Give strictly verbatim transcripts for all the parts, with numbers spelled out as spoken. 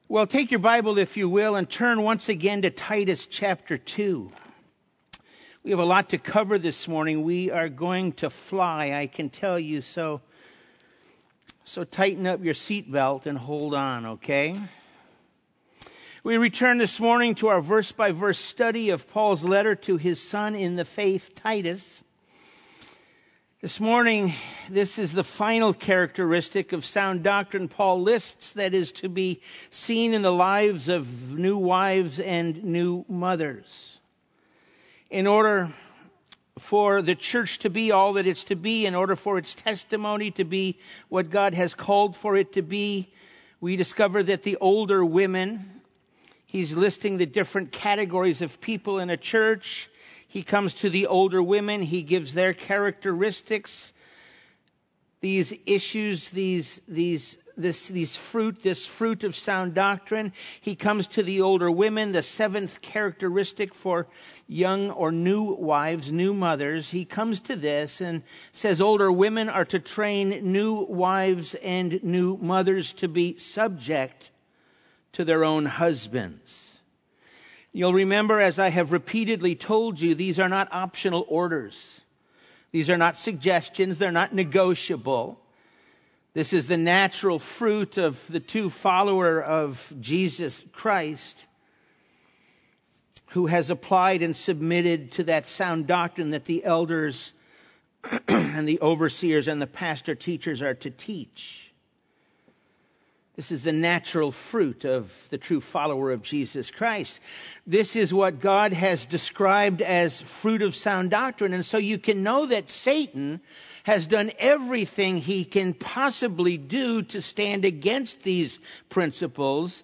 Well, take your Bible, if you will, and turn once again to Titus chapter two. We have a lot to cover this morning. We are going to fly, I can tell you, so, so tighten up your seatbelt and hold on, okay? We return this morning to our verse-by-verse study of Paul's letter to his son in the faith, Titus. This morning, this is the final characteristic of sound doctrine Paul lists that is to be seen in the lives of new wives and new mothers. In order for the church to be all that it's to be, in order for its testimony to be what God has called for it to be, we discover that the older women, he's listing the different categories of people in a church. He comes to the older women. He gives their characteristics, these issues, these these this these fruit, this fruit of sound doctrine. He comes to the older women, the seventh characteristic for young or new wives, new mothers. He comes to this and says older women are to train new wives and new mothers to be subject to their own husbands. You'll remember, as I have repeatedly told you, these are not optional orders. These are not suggestions. They're not negotiable. This is the natural fruit of the true follower of Jesus Christ, who has applied and submitted to that sound doctrine that the elders and the overseers and the pastor teachers are to teach. This is the natural fruit of the true follower of Jesus Christ. This is what God has described as fruit of sound doctrine. And so you can know that Satan has done everything he can possibly do to stand against these principles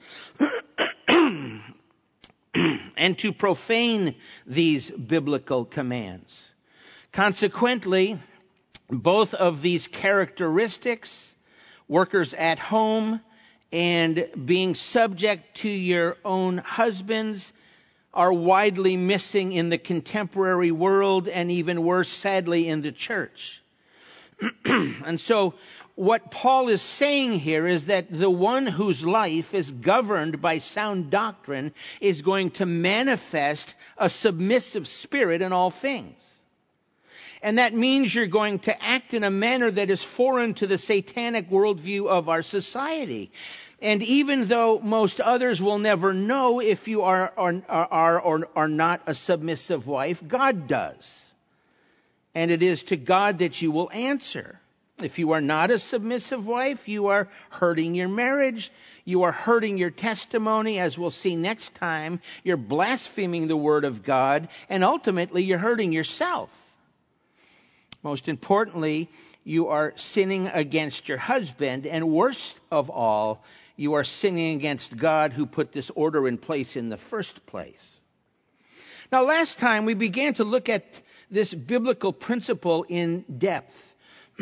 and to profane these biblical commands. Consequently, both of these characteristics, workers at home and being subject to your own husbands, are widely missing in the contemporary world and even worse, sadly, in the church. And so what Paul is saying here is that the one whose life is governed by sound doctrine is going to manifest a submissive spirit in all things. And that means you're going to act in a manner that is foreign to the satanic worldview of our society. And even though most others will never know if you are, are, are or are not a submissive wife, God does. And it is to God that you will answer. If you are not a submissive wife, you are hurting your marriage. You are hurting your testimony, as we'll see next time. You're blaspheming the word of God, and ultimately you're hurting yourself. Most importantly, you are sinning against your husband, and worst of all, you are sinning against God who put this order in place in the first place. Now, last time we began to look at this biblical principle in depth.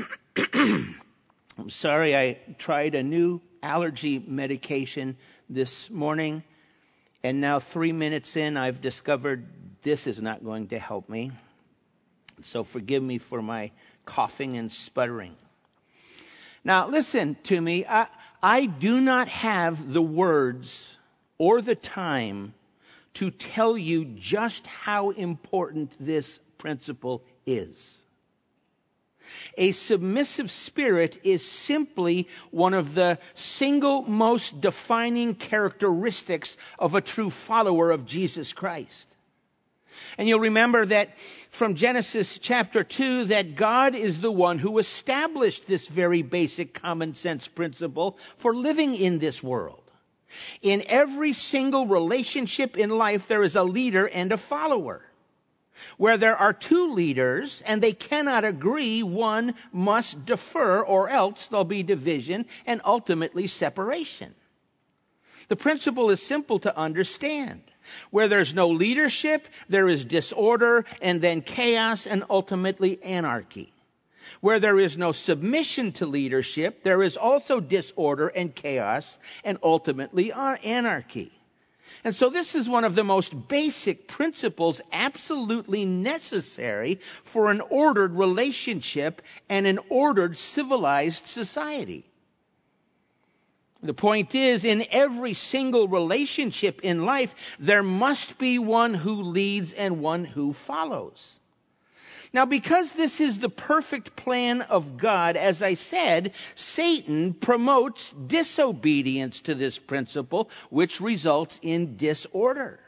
I'm sorry, I tried a new allergy medication this morning, and now three minutes in, I've discovered this is not going to help me. So forgive me for my coughing and sputtering. Now, listen to me. I, I do not have the words or the time to tell you just how important this principle is. A submissive spirit is simply one of the single most defining characteristics of a true follower of Jesus Christ. And you'll remember that from Genesis chapter two, that God is the one who established this very basic common sense principle for living in this world. In every single relationship in life, there is a leader and a follower. Where there are two leaders and they cannot agree, one must defer, or else there'll be division and ultimately separation. The principle is simple to understand. Where there's no leadership, there is disorder and then chaos and ultimately anarchy. Where there is no submission to leadership, there is also disorder and chaos and ultimately anarchy. And so this is one of the most basic principles absolutely necessary for an ordered relationship and an ordered civilized society. The point is, in every single relationship in life, there must be one who leads and one who follows. Now, because this is the perfect plan of God, as I said, Satan promotes disobedience to this principle, which results in disorder.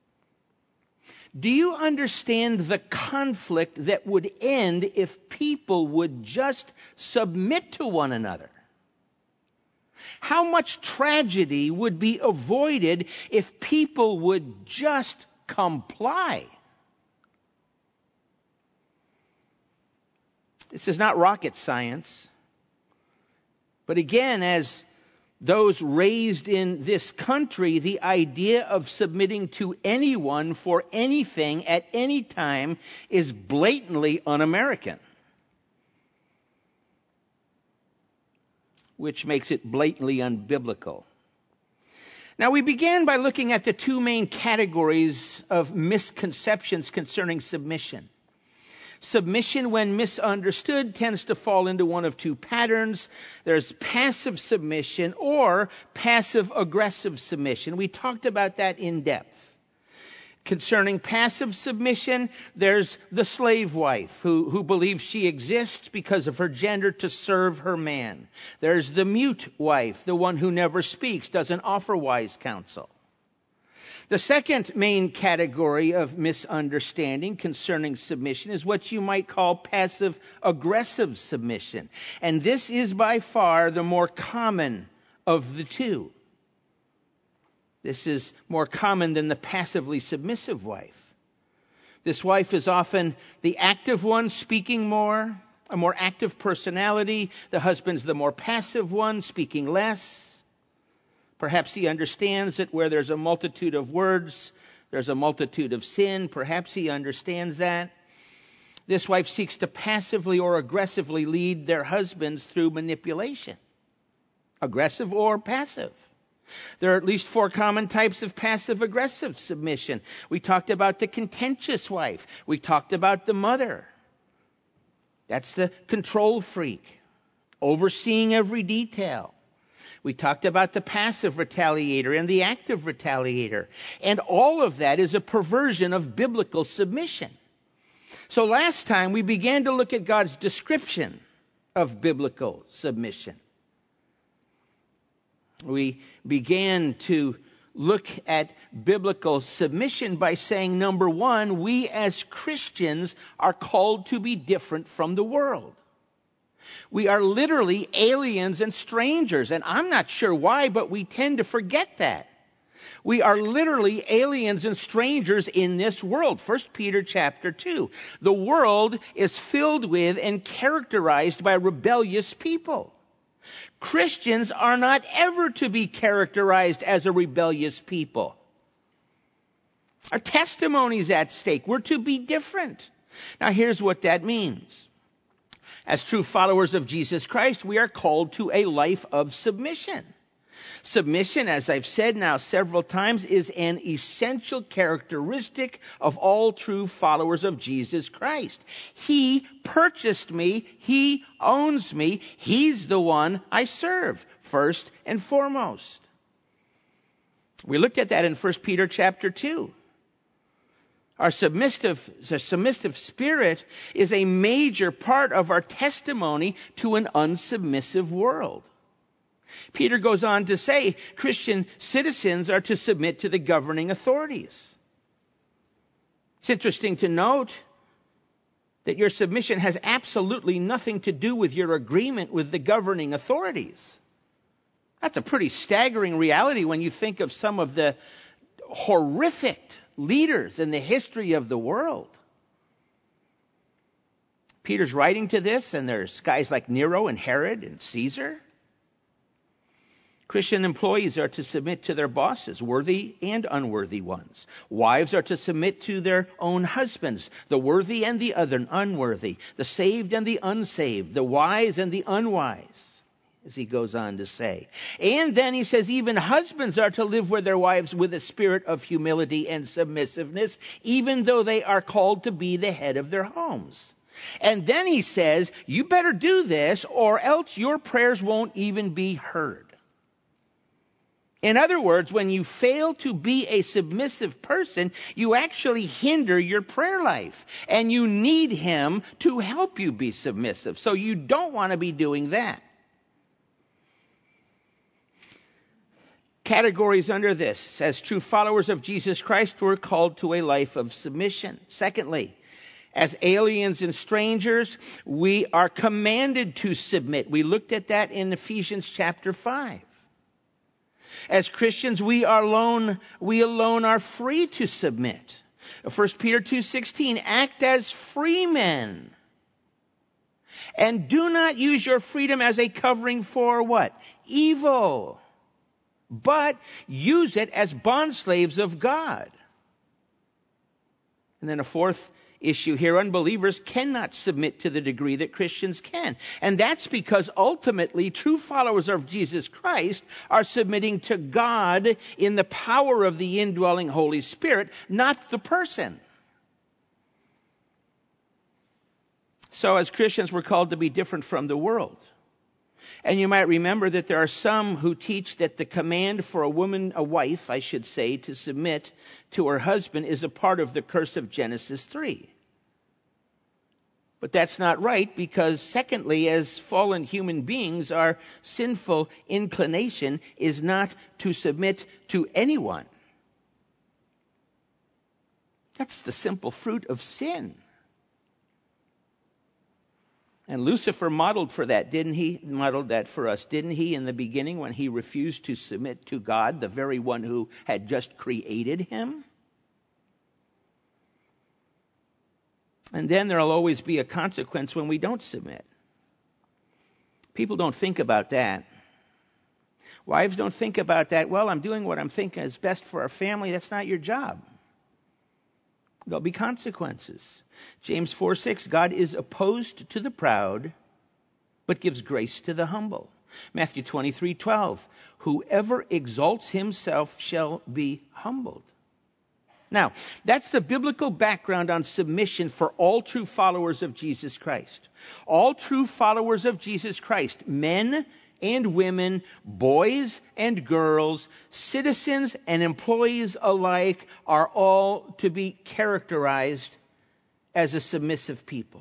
Do you understand the conflict that would end if people would just submit to one another? How much tragedy would be avoided if people would just comply? This is not rocket science. But again, as those raised in this country, the idea of submitting to anyone for anything at any time is blatantly un-American, which makes it blatantly unbiblical. Now, we began by looking at the two main categories of misconceptions concerning submission. Submission, when misunderstood, tends to fall into one of two patterns. There's passive submission or passive-aggressive submission. We talked about that in depth. Concerning passive submission, there's the slave wife who, who believes she exists because of her gender to serve her man. There's the mute wife, the one who never speaks, doesn't offer wise counsel. The second main category of misunderstanding concerning submission is what you might call passive-aggressive submission. And this is by far the more common of the two. This is more common than the passively submissive wife. This wife is often the active one, speaking more, a more active personality. The husband's the more passive one, speaking less. Perhaps he understands that where there's a multitude of words, there's a multitude of sin. Perhaps he understands that. This wife seeks to passively or aggressively lead their husbands through manipulation. Aggressive or passive. There are at least four common types of passive-aggressive submission. We talked about the contentious wife. We talked about the mother. That's the control freak, overseeing every detail. We talked about the passive retaliator and the active retaliator. And all of that is a perversion of biblical submission. So last time we began to look at God's description of biblical submission. We began to look at biblical submission by saying, number one, we as Christians are called to be different from the world. We are literally aliens and strangers, and I'm not sure why, but we tend to forget that. We are literally aliens and strangers in this world. First Peter chapter two. The world is filled with and characterized by rebellious people. Christians are not ever to be characterized as a rebellious people. Our testimony is at stake. We're to be different. Now, here's what that means. As true followers of Jesus Christ, we are called to a life of submission. Submission, as I've said now several times, is an essential characteristic of all true followers of Jesus Christ. He purchased me. He owns me. He's the one I serve, first and foremost. We looked at that in First Peter chapter two. Our submissive, the submissive spirit is a major part of our testimony to an unsubmissive world. Peter goes on to say Christian citizens are to submit to the governing authorities. It's interesting to note that your submission has absolutely nothing to do with your agreement with the governing authorities. That's a pretty staggering reality when you think of some of the horrific leaders in the history of the world. Peter's writing to this, and there's guys like Nero and Herod and Caesar. Christian employees are to submit to their bosses, worthy and unworthy ones. Wives are to submit to their own husbands, the worthy and the other unworthy, the saved and the unsaved, the wise and the unwise, as he goes on to say. And then he says even husbands are to live with their wives with a spirit of humility and submissiveness, even though they are called to be the head of their homes. And then he says, you better do this or else your prayers won't even be heard. In other words, when you fail to be a submissive person, you actually hinder your prayer life, and you need him to help you be submissive. So you don't want to be doing that. Categories under this: as true followers of Jesus Christ, we're called to a life of submission. Secondly, as aliens and strangers, we are commanded to submit. We looked at that in Ephesians chapter five. As Christians, we are alone, we alone are free to submit. First Peter two sixteen, act as free men. And do not use your freedom as a covering for what? Evil. But use it as bondslaves of God. And then a fourth issue here: unbelievers cannot submit to the degree that Christians can. And that's because ultimately true followers of Jesus Christ are submitting to God in the power of the indwelling Holy Spirit, not the person. So as Christians, we're called to be different from the world. And you might remember that there are some who teach that the command for a woman, a wife, I should say, to submit to her husband is a part of the curse of Genesis three. But that's not right, because secondly, as fallen human beings, our sinful inclination is not to submit to anyone. That's the simple fruit of sin. And Lucifer modeled for that, didn't he? Modeled that for us, didn't he, in the beginning when he refused to submit to God, the very one who had just created him? And then there'll always be a consequence when we don't submit. People don't think about that. Wives don't think about that. Well, I'm doing what I'm thinking is best for our family. That's not your job. There'll be consequences. James four six, God is opposed to the proud, but gives grace to the humble. Matthew twenty-three twelve, whoever exalts himself shall be humbled. Now, that's the biblical background on submission for all true followers of Jesus Christ. All true followers of Jesus Christ, men and women, boys and girls, citizens and employees alike, are all to be characterized as a submissive people.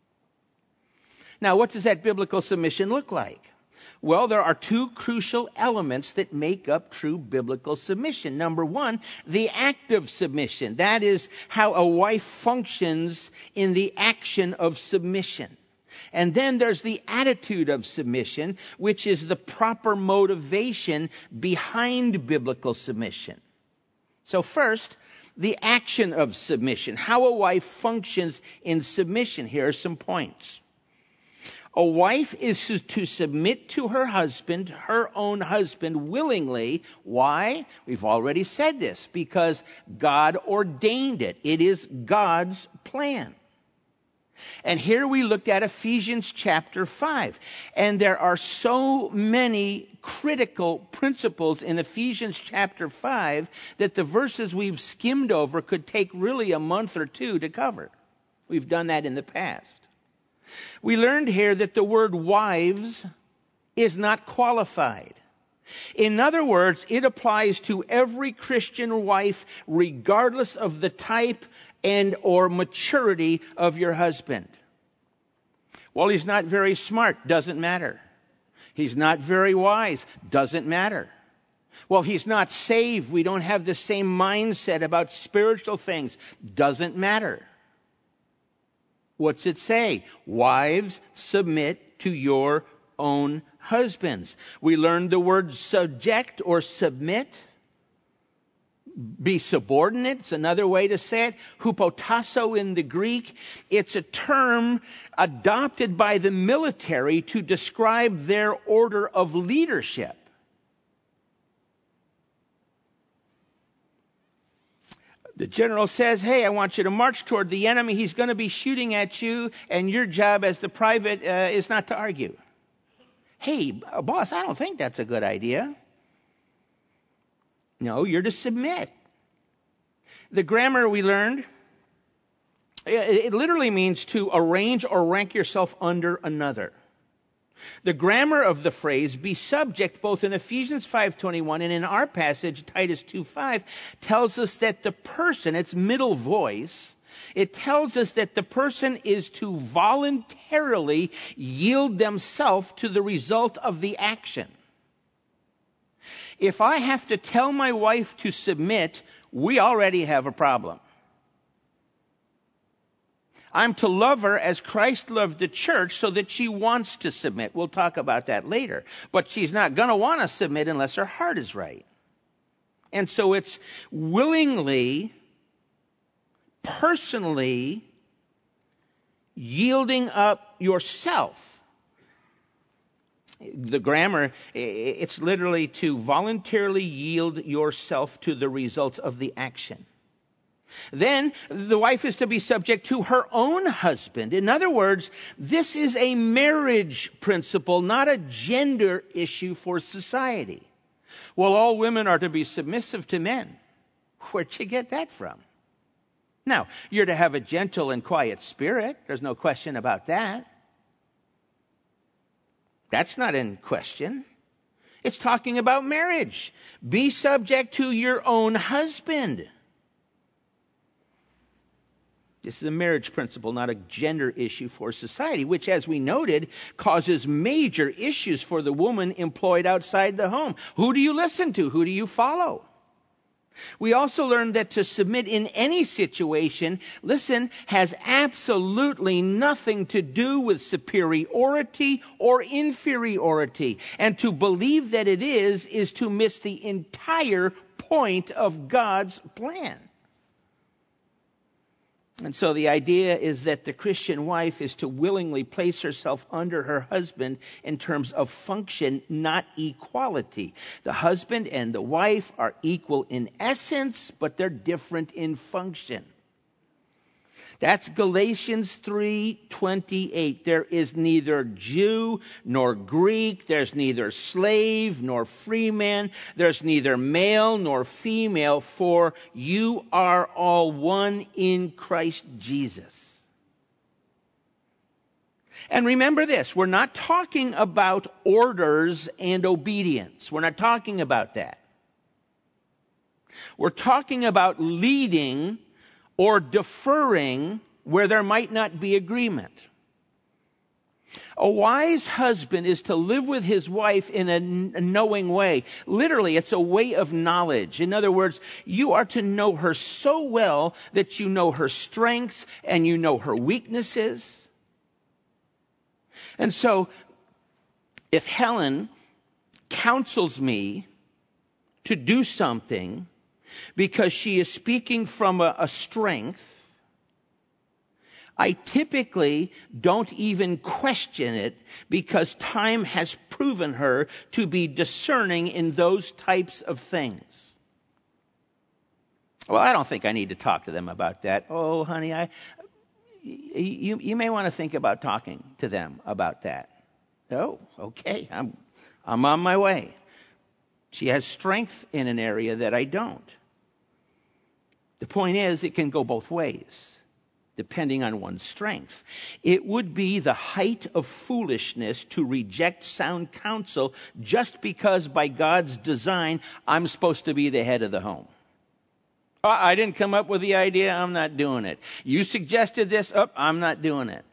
Now, what does that biblical submission look like? Well, there are two crucial elements that make up true biblical submission. Number one, the active submission. That is how a wife functions in the action of submission. And then there's the attitude of submission, which is the proper motivation behind biblical submission. So first, the action of submission, how a wife functions in submission. Here are some points. A wife is to submit to her husband, her own husband, willingly. Why? We've already said this. Because God ordained it. It is God's plan. And here we looked at Ephesians chapter five. And there are so many critical principles in Ephesians chapter five that the verses we've skimmed over could take really a month or two to cover. We've done that in the past. We learned here that the word wives is not qualified. In other words, it applies to every Christian wife, regardless of the type and or maturity of your husband. Well, he's not very smart, doesn't matter. He's not very wise, doesn't matter. Well, he's not saved, we don't have the same mindset about spiritual things, doesn't matter. What's it say? Wives, submit to your own husbands. We learned the word subject or submit. Be subordinate, it's another way to say it. Hupotasso in the Greek. It's a term adopted by the military to describe their order of leadership. The general says, hey, I want you to march toward the enemy. He's going to be shooting at you, and your job as the private uh, is not to argue. Hey, boss, I don't think that's a good idea. No, you're to submit. The grammar we learned, it literally means to arrange or rank yourself under another. The grammar of the phrase "be subject," both in Ephesians five twenty-one and in our passage, Titus two five, tells us that the person, its middle voice, it tells us that the person is to voluntarily yield themselves to the result of the action. If I have to tell my wife to submit, we already have a problem. I'm to love her as Christ loved the church so that she wants to submit. We'll talk about that later. But she's not going to want to submit unless her heart is right. And so it's willingly, personally yielding up yourself. The grammar, it's literally to voluntarily yield yourself to the results of the action. Then the wife is to be subject to her own husband. In other words, this is a marriage principle, not a gender issue for society. Well, all women are to be submissive to men. Where'd you get that from? Now, you're to have a gentle and quiet spirit. There's no question about that. That's not in question. It's talking about marriage. Be subject to your own husband. This is a marriage principle, not a gender issue for society, which, as we noted, causes major issues for the woman employed outside the home. Who do you listen to? Who do you follow? We also learned that to submit in any situation, listen, has absolutely nothing to do with superiority or inferiority. And to believe that it is, is to miss the entire point of God's plan. And so the idea is that the Christian wife is to willingly place herself under her husband in terms of function, not equality. The husband and the wife are equal in essence, but they're different in function. That's Galatians three twenty-eight. There is neither Jew nor Greek. There's neither slave nor free man. There's neither male nor female, for you are all one in Christ Jesus. And remember this, we're not talking about orders and obedience. We're not talking about that. We're talking about leading or deferring where there might not be agreement. A wise husband is to live with his wife in a knowing way. Literally, it's a way of knowledge. In other words, you are to know her so well that you know her strengths and you know her weaknesses. And so, if Helen counsels me to do something because she is speaking from a, a strength, I typically don't even question it because time has proven her to be discerning in those types of things. Well, I don't think I need to talk to them about that. Oh, honey, I, you, you may want to think about talking to them about that. Oh, okay, I'm, I'm on my way. She has strength in an area that I don't. The point is, it can go both ways, depending on one's strength. It would be the height of foolishness to reject sound counsel just because by God's design, I'm supposed to be the head of the home. Oh, I didn't come up with the idea, I'm not doing it. You suggested this, oh, I'm not doing it.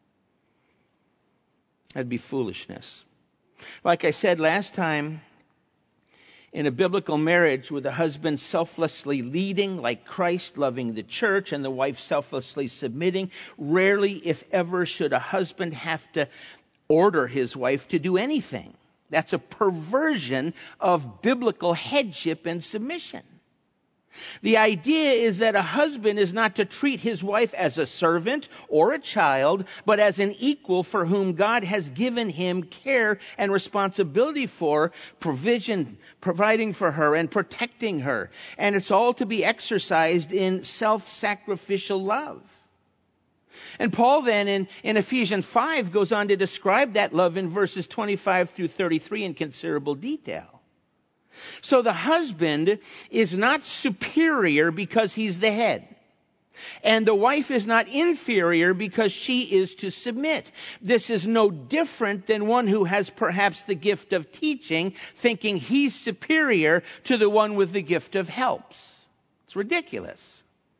That'd be foolishness. Like I said last time, in a biblical marriage with the husband selflessly leading like Christ, loving the church, and the wife selflessly submitting, rarely, if ever, should a husband have to order his wife to do anything. That's a perversion of biblical headship and submission. The idea is that a husband is not to treat his wife as a servant or a child, but as an equal for whom God has given him care and responsibility for, provision, providing for her and protecting her. And it's all to be exercised in self-sacrificial love. And Paul then in, in Ephesians five goes on to describe that love in verses twenty-five through thirty-three in considerable detail. So the husband is not superior because he's the head. And the wife is not inferior because she is to submit. This is no different than one who has perhaps the gift of teaching, thinking he's superior to the one with the gift of helps. It's ridiculous.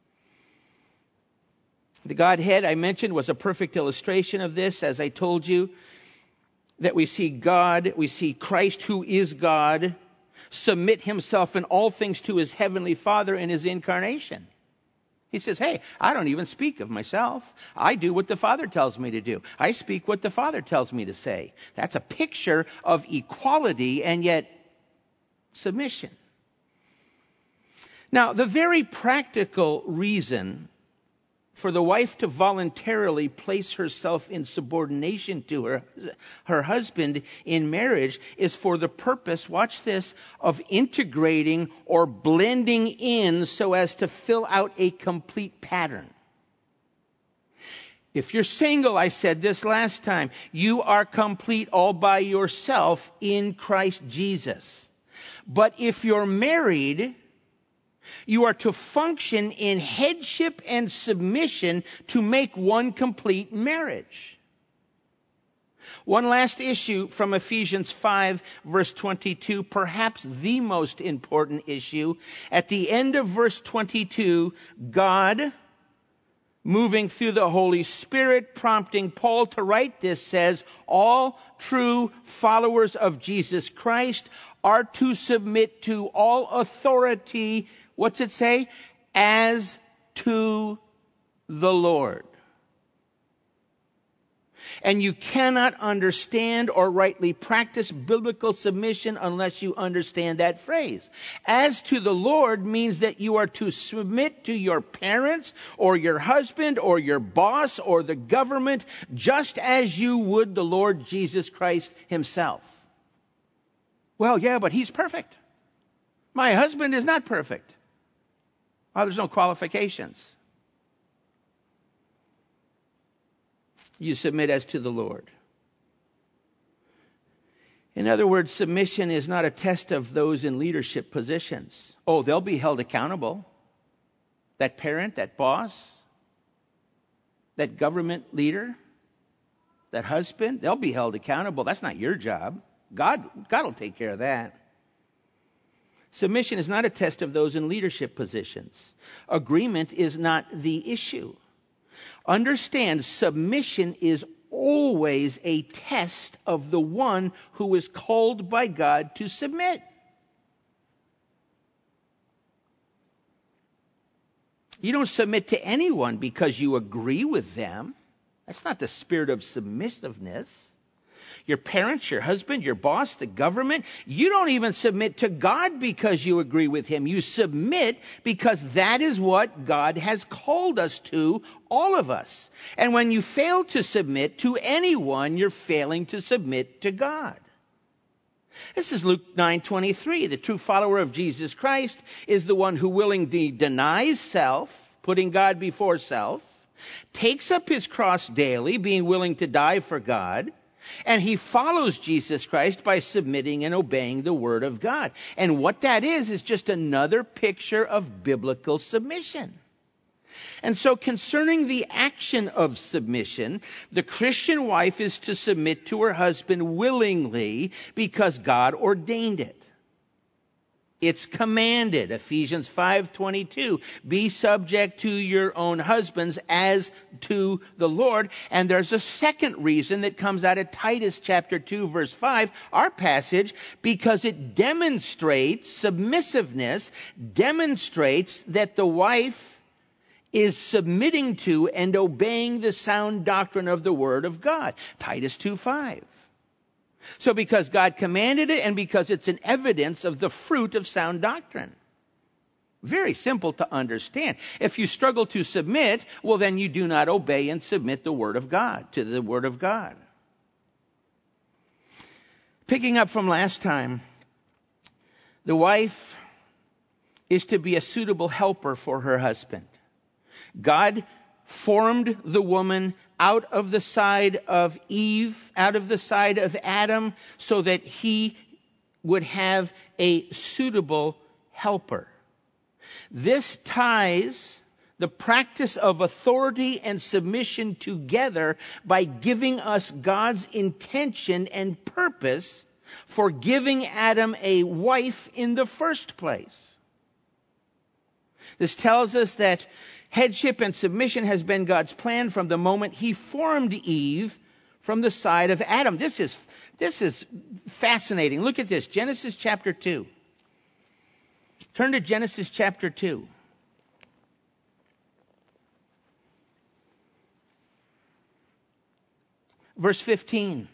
The Godhead I mentioned was a perfect illustration of this, as I told you, that we see God, we see Christ, who is God, submit himself in all things to his heavenly Father in his incarnation. He says, hey, I don't even speak of myself. I do what the Father tells me to do. I speak what the Father tells me to say. That's a picture of equality and yet submission. Now, the very practical reason for the wife to voluntarily place herself in subordination to her, her husband in marriage is for the purpose, watch this, of integrating or blending in so as to fill out a complete pattern. If you're single, I said this last time, you are complete all by yourself in Christ Jesus. But if you're married, you are to function in headship and submission to make one complete marriage. One last issue from Ephesians five, verse twenty-two, perhaps the most important issue. At the end of verse twenty-two, God, moving through the Holy Spirit, prompting Paul to write this, says, all true followers of Jesus Christ are to submit to all authority. What's it say? As to the Lord. And you cannot understand or rightly practice biblical submission unless you understand that phrase. As to the Lord means that you are to submit to your parents or your husband or your boss or the government just as you would the Lord Jesus Christ himself. Well, yeah, but he's perfect. My husband is not perfect. Oh, there's no qualifications. You submit as to the Lord. In other words, submission is not a test of those in leadership positions. Oh, they'll be held accountable. That parent, that boss, that government leader, that husband, they'll be held accountable. That's not your job. God, God will take care of that. Submission is not a test of those in leadership positions. Agreement is not the issue. Understand, submission is always a test of the one who is called by God to submit. You don't submit to anyone because you agree with them. That's not the spirit of submissiveness. Your parents, your husband, your boss, the government. You don't even submit to God because you agree with him. You submit because that is what God has called us to, all of us. And when you fail to submit to anyone, you're failing to submit to God. This is Luke nine twenty-three. The true follower of Jesus Christ is the one who willingly denies self, putting God before self, takes up his cross daily, being willing to die for God, and he follows Jesus Christ by submitting and obeying the word of God. And what that is, is just another picture of biblical submission. And so concerning the action of submission, the Christian wife is to submit to her husband willingly because God ordained it. It's commanded. Ephesians five twenty-two. Be subject to your own husbands as to the Lord. And there's a second reason that comes out of Titus chapter two, verse five, our passage, because it demonstrates, submissiveness demonstrates that the wife is submitting to and obeying the sound doctrine of the Word of God. Titus two five. So because God commanded it and because it's an evidence of the fruit of sound doctrine. Very simple to understand. If you struggle to submit, well, then you do not obey and submit the Word of God, to the Word of God. Picking up from last time, the wife is to be a suitable helper for her husband. God formed the woman out of the side of Eve, out of the side of Adam, so that he would have a suitable helper. This ties the practice of authority and submission together by giving us God's intention and purpose for giving Adam a wife in the first place. This tells us that headship and submission has been God's plan from the moment he formed Eve from the side of Adam. This is, this is fascinating. Look at this, Genesis chapter two. Turn to Genesis chapter two. Verse fifteen.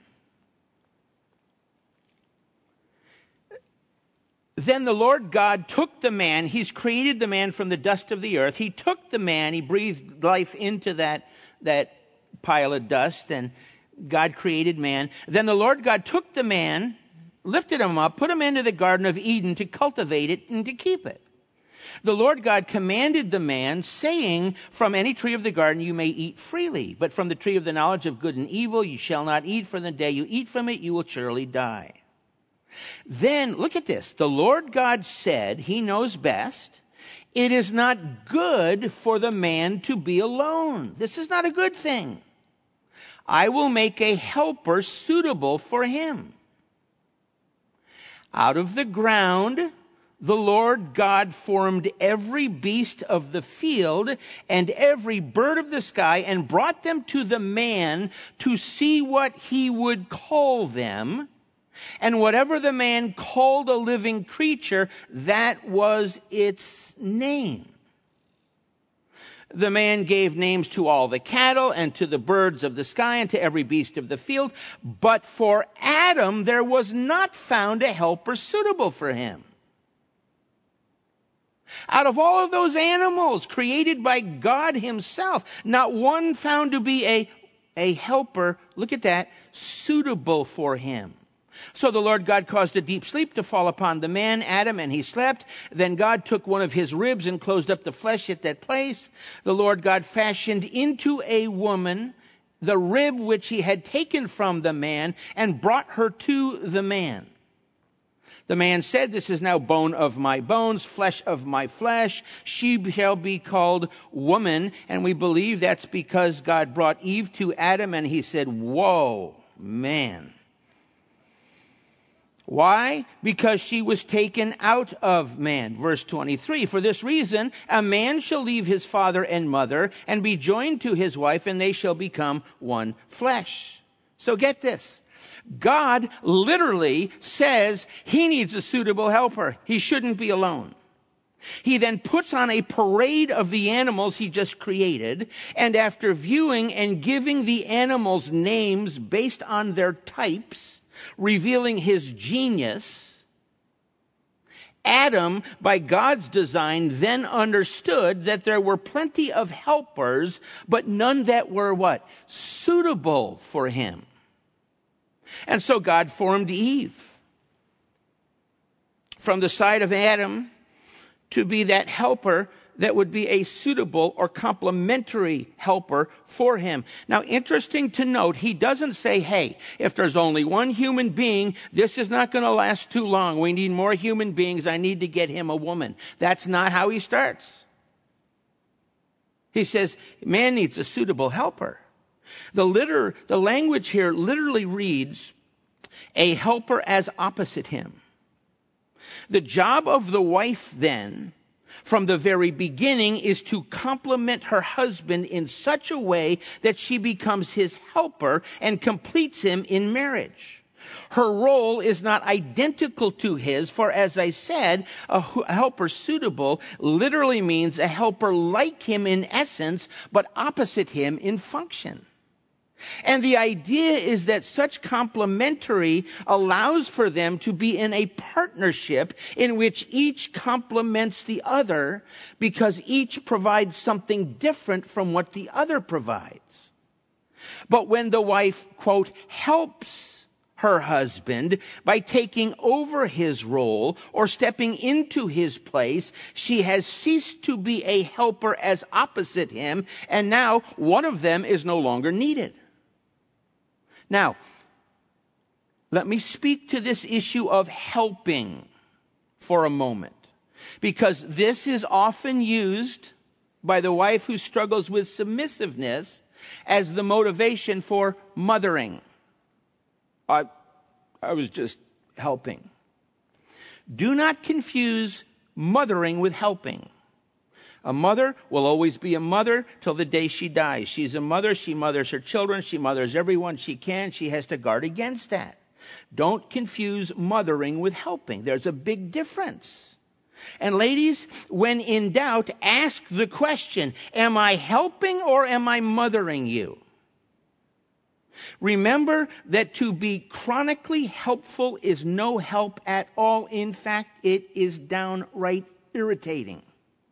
Then the Lord God took the man, he's created the man from the dust of the earth. He took the man, he breathed life into that, that pile of dust, and God created man. Then the Lord God took the man, lifted him up, put him into the Garden of Eden to cultivate it and to keep it. The Lord God commanded the man, saying, from any tree of the garden you may eat freely, but from the tree of the knowledge of good and evil you shall not eat, for the day you eat from it you will surely die. Then, look at this, the Lord God said, he knows best, it is not good for the man to be alone. This is not a good thing. I will make a helper suitable for him. Out of the ground the Lord God formed every beast of the field and every bird of the sky and brought them to the man to see what he would call them. And whatever the man called a living creature, that was its name. The man gave names to all the cattle and to the birds of the sky and to every beast of the field. But for Adam there was not found a helper suitable for him. Out of all of those animals created by God himself, not one found to be a, a helper, look at that, suitable for him. So the Lord God caused a deep sleep to fall upon the man, Adam, and he slept. Then God took one of his ribs and closed up the flesh at that place. The Lord God fashioned into a woman the rib which he had taken from the man and brought her to the man. The man said, this is now bone of my bones, flesh of my flesh. She shall be called woman. And we believe that's because God brought Eve to Adam and he said, whoa, man. Why? Because she was taken out of man. Verse twenty-three, for this reason, a man shall leave his father and mother and be joined to his wife, and they shall become one flesh. So get this. God literally says he needs a suitable helper. He shouldn't be alone. He then puts on a parade of the animals he just created, and after viewing and giving the animals names based on their types, revealing his genius, Adam, by God's design, then understood that there were plenty of helpers, but none that were what? Suitable for him. And so God formed Eve from the side of Adam to be that helper that would be a suitable or complementary helper for him. Now, interesting to note, he doesn't say, hey, if there's only one human being, this is not going to last too long. We need more human beings. I need to get him a woman. That's not how he starts. He says, man needs a suitable helper. The liter, the language here literally reads, a helper as opposite him. The job of the wife then, from the very beginning, is to complement her husband in such a way that she becomes his helper and completes him in marriage. Her role is not identical to his, for as I said, a helper suitable literally means a helper like him in essence, but opposite him in function. And the idea is that such complementary allows for them to be in a partnership in which each complements the other because each provides something different from what the other provides. But when the wife, quote, helps her husband by taking over his role or stepping into his place, she has ceased to be a helper as opposite him, and now one of them is no longer needed. Now, let me speak to this issue of helping for a moment, because this is often used by the wife who struggles with submissiveness as the motivation for mothering. I, I was just helping. Do not confuse mothering with helping. A mother will always be a mother till the day she dies. She's a mother. She mothers her children. She mothers everyone she can. She has to guard against that. Don't confuse mothering with helping. There's a big difference. And ladies, when in doubt, ask the question, am I helping or am I mothering you? Remember that to be chronically helpful is no help at all. In fact, it is downright irritating.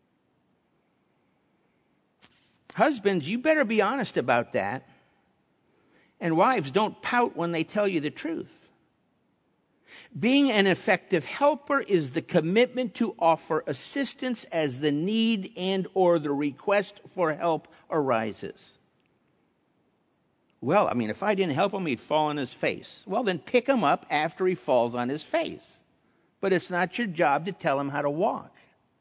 Husbands, you better be honest about that. And wives, don't pout when they tell you the truth. Being an effective helper is the commitment to offer assistance as the need and or the request for help arises. Well, I mean, if I didn't help him, he'd fall on his face. Well, then pick him up after he falls on his face. But it's not your job to tell him how to walk.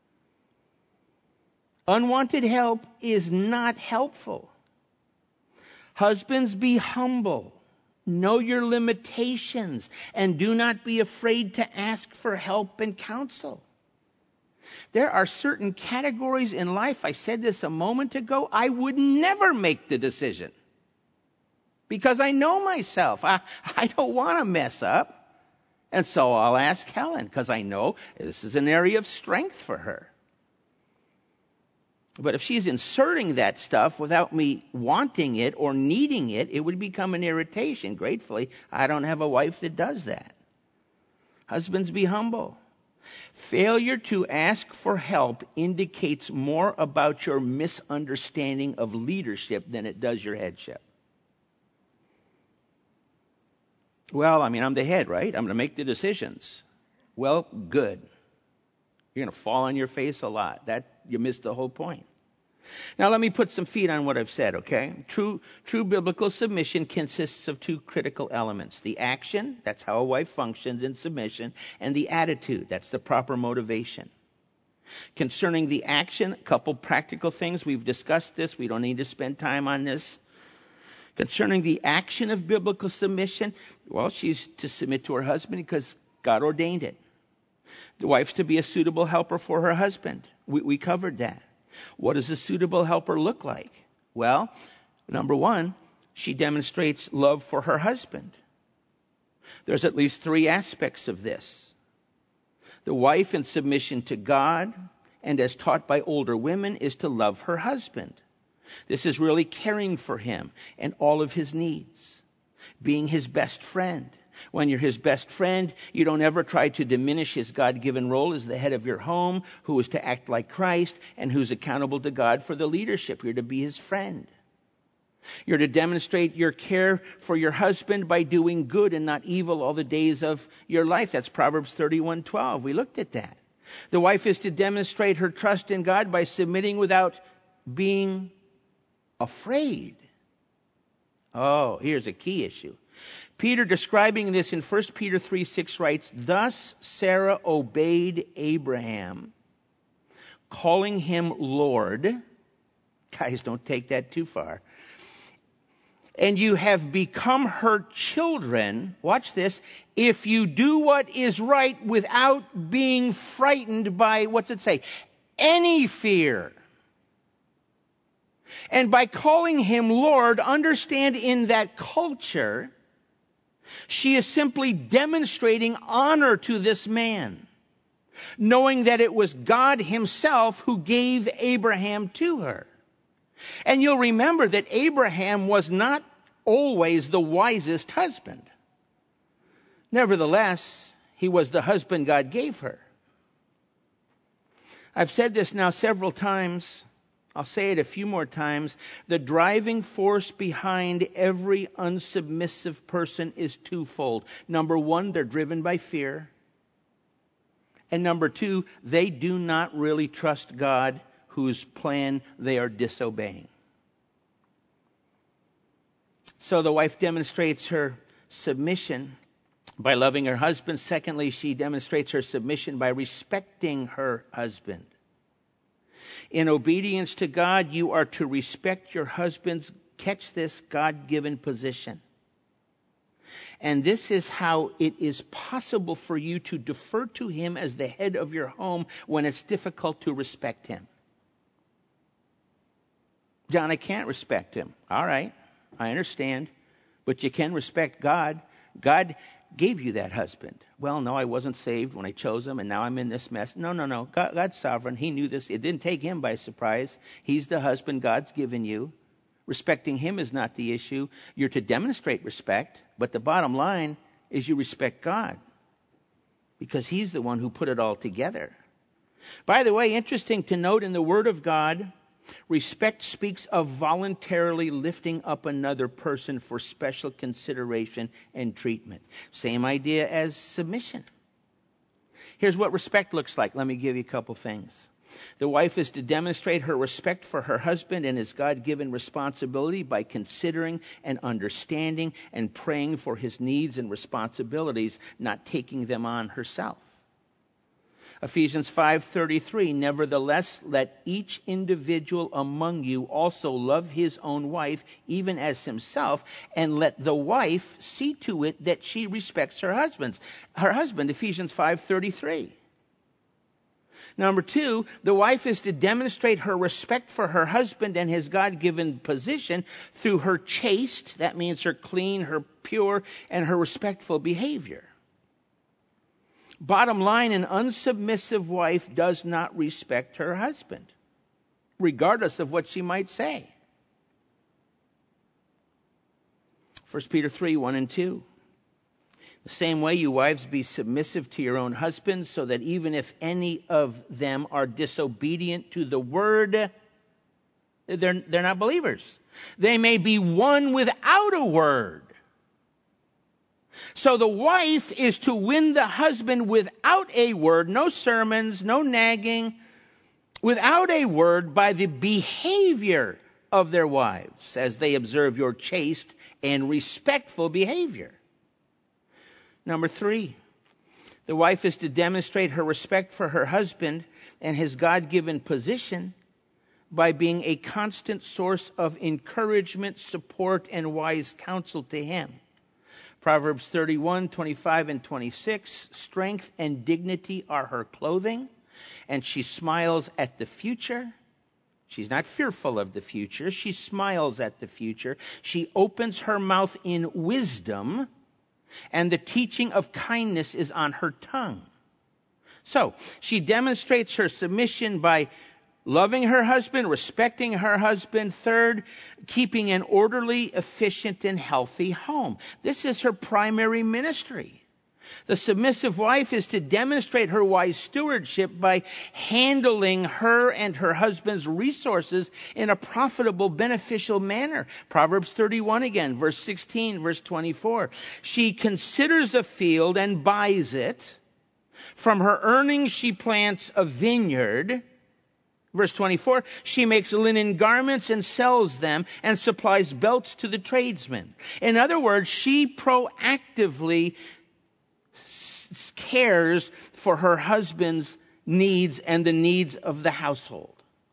Unwanted help is not helpful. Husbands, be humble. Know your limitations and do not be afraid to ask for help and counsel. There are certain categories in life, I said this a moment ago, I would never make the decision. Because I know myself. I, I don't want to mess up. And so I'll ask Helen because I know this is an area of strength for her. But if she's inserting that stuff without me wanting it or needing it, it would become an irritation. Gratefully, I don't have a wife that does that. Husbands, be humble. Failure to ask for help indicates more about your misunderstanding of leadership than it does your headship. Well, I mean, I'm the head, right? I'm going to make the decisions. Well, good. You're going to fall on your face a lot. That you missed the whole point. Now, let me put some feet on what I've said, okay? True, true biblical submission consists of two critical elements. The action, that's how a wife functions in submission, and the attitude, that's the proper motivation. Concerning the action, a couple practical things. We've discussed this. We don't need to spend time on this. Concerning the action of biblical submission, well, she's to submit to her husband because God ordained it. The wife's to be a suitable helper for her husband. We, we covered that. What does a suitable helper look like? Well, number one, she demonstrates love for her husband. There's at least three aspects of this. The wife in submission to God, and as taught by older women, is to love her husband. This is really caring for him and all of his needs, being his best friend. When you're his best friend, you don't ever try to diminish his God-given role as the head of your home, who is to act like Christ and who's accountable to God for the leadership. You're to be his friend. You're to demonstrate your care for your husband by doing good and not evil all the days of your life. That's Proverbs thirty-one twelve. We looked at that. The wife is to demonstrate her trust in God by submitting without being afraid. Oh, here's a key issue. Peter, describing this in First Peter three six, writes, "Thus Sarah obeyed Abraham, calling him Lord." Guys, don't take that too far. "And you have become her children," watch this, "if you do what is right without being frightened by," what's it say? "Any fear." And by calling him Lord, understand in that culture, she is simply demonstrating honor to this man, knowing that it was God himself who gave Abraham to her. And you'll remember that Abraham was not always the wisest husband. Nevertheless, he was the husband God gave her. I've said this now several times. I'll say it a few more times. The driving force behind every unsubmissive person is twofold. Number one, they're driven by fear. And number two, they do not really trust God, whose plan they are disobeying. So the wife demonstrates her submission by loving her husband. Secondly, she demonstrates her submission by respecting her husband. In obedience to God, you are to respect your husband's, catch this, God-given position. And this is how it is possible for you to defer to him as the head of your home when it's difficult to respect him. John, I can't respect him. All right, I understand. But you can respect God. God gave you that husband. Well, no, I wasn't saved when I chose him, and now I'm in this mess. No, no, no. God, God's sovereign. He knew this. It didn't take him by surprise. He's the husband God's given you. Respecting him is not the issue. You're to demonstrate respect, but the bottom line is you respect God because he's the one who put it all together. By the way, interesting to note in the Word of God, respect speaks of voluntarily lifting up another person for special consideration and treatment. Same idea as submission. Here's what respect looks like. Let me give you a couple things. The wife is to demonstrate her respect for her husband and his God-given responsibility by considering and understanding and praying for his needs and responsibilities, not taking them on herself. Ephesians five thirty-three, nevertheless, let each individual among you also love his own wife, even as himself, and let the wife see to it that she respects her husband. Her husband, Ephesians five thirty-three. Number two, the wife is to demonstrate her respect for her husband and his God-given position through her chaste, that means her clean, her pure, and her respectful behavior. Bottom line, an unsubmissive wife does not respect her husband, regardless of what she might say. First Peter three, one and two. The same way, you wives, be submissive to your own husbands, so that even if any of them are disobedient to the word, they're, they're not believers. They may be won without a word. So the wife is to win the husband without a word, no sermons, no nagging, without a word, by the behavior of their wives as they observe your chaste and respectful behavior. Number three, the wife is to demonstrate her respect for her husband and his God-given position by being a constant source of encouragement, support, and wise counsel to him. Proverbs thirty-one, twenty-five, and twenty-six, strength and dignity are her clothing, and she smiles at the future. She's not fearful of the future. She smiles at the future. She opens her mouth in wisdom, and the teaching of kindness is on her tongue. So, she demonstrates her submission by loving her husband, respecting her husband. Third, keeping an orderly, efficient, and healthy home. This is her primary ministry. The submissive wife is to demonstrate her wise stewardship by handling her and her husband's resources in a profitable, beneficial manner. Proverbs thirty-one again, verse sixteen, verse twenty-four. She considers a field and buys it. From her earnings she plants a vineyard. Verse twenty-four, she makes linen garments and sells them and supplies belts to the tradesmen. In other words, she proactively cares for her husband's needs and the needs of the household.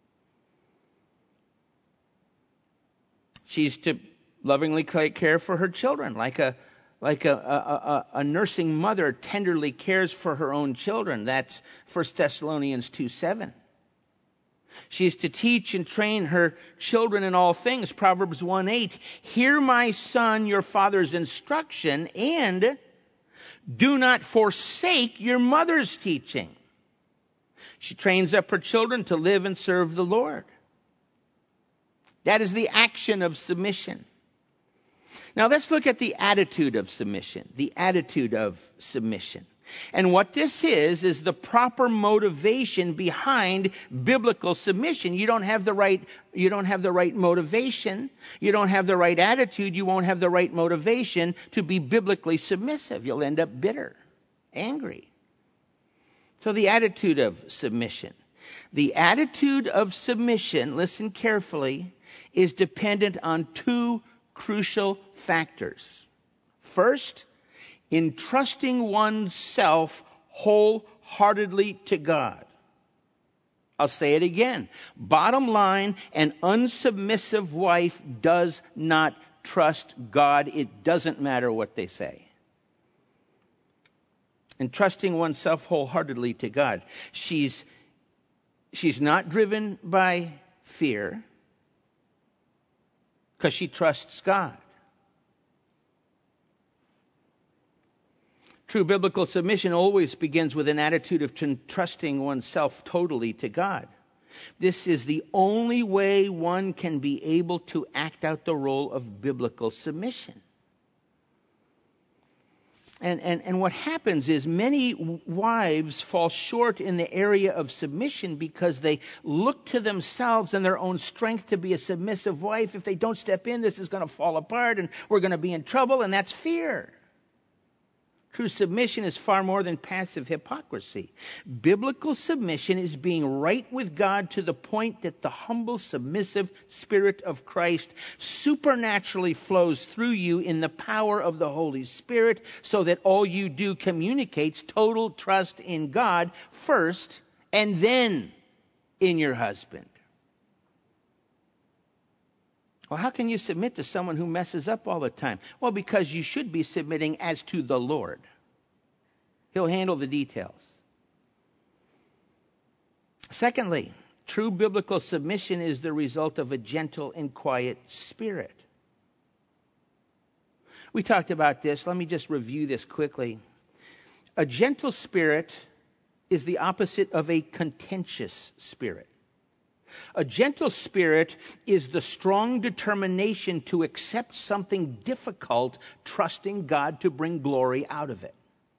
She's to lovingly care for her children, like a like a, a, a, a nursing mother tenderly cares for her own children. That's First Thessalonians two seven. She is to teach and train her children in all things. Proverbs one eight, hear, my son, your father's instruction, and do not forsake your mother's teaching. She trains up her children to live and serve the Lord. That is the action of submission. Now let's look at the attitude of submission. The attitude of submission. And what this is, is the proper motivation behind biblical submission. You don't have the right, you don't have the right motivation. You don't have the right attitude. You won't have the right motivation to be biblically submissive. You'll end up bitter, angry. So the attitude of submission. The attitude of submission, listen carefully, is dependent on two crucial factors. First, entrusting oneself wholeheartedly to God. I'll say it again. Bottom line, an unsubmissive wife does not trust God. It doesn't matter what they say. And trusting oneself wholeheartedly to God. She's, she's not driven by fear because she trusts God. True biblical submission always begins with an attitude of tr- trusting oneself totally to God. This is the only way one can be able to act out the role of biblical submission. And, and, and what happens is many wives fall short in the area of submission because they look to themselves and their own strength to be a submissive wife. If they don't step in, this is going to fall apart and we're going to be in trouble, and that's fear. True submission is far more than passive hypocrisy. Biblical submission is being right with God to the point that the humble, submissive Spirit of Christ supernaturally flows through you in the power of the Holy Spirit, so that all you do communicates total trust in God first and then in your husband. Well, how can you submit to someone who messes up all the time? Well, because you should be submitting as to the Lord. He'll handle the details. Secondly, true biblical submission is the result of a gentle and quiet spirit. We talked about this. Let me just review this quickly. A gentle spirit is the opposite of a contentious spirit. A gentle spirit is the strong determination to accept something difficult, trusting God to bring glory out of it.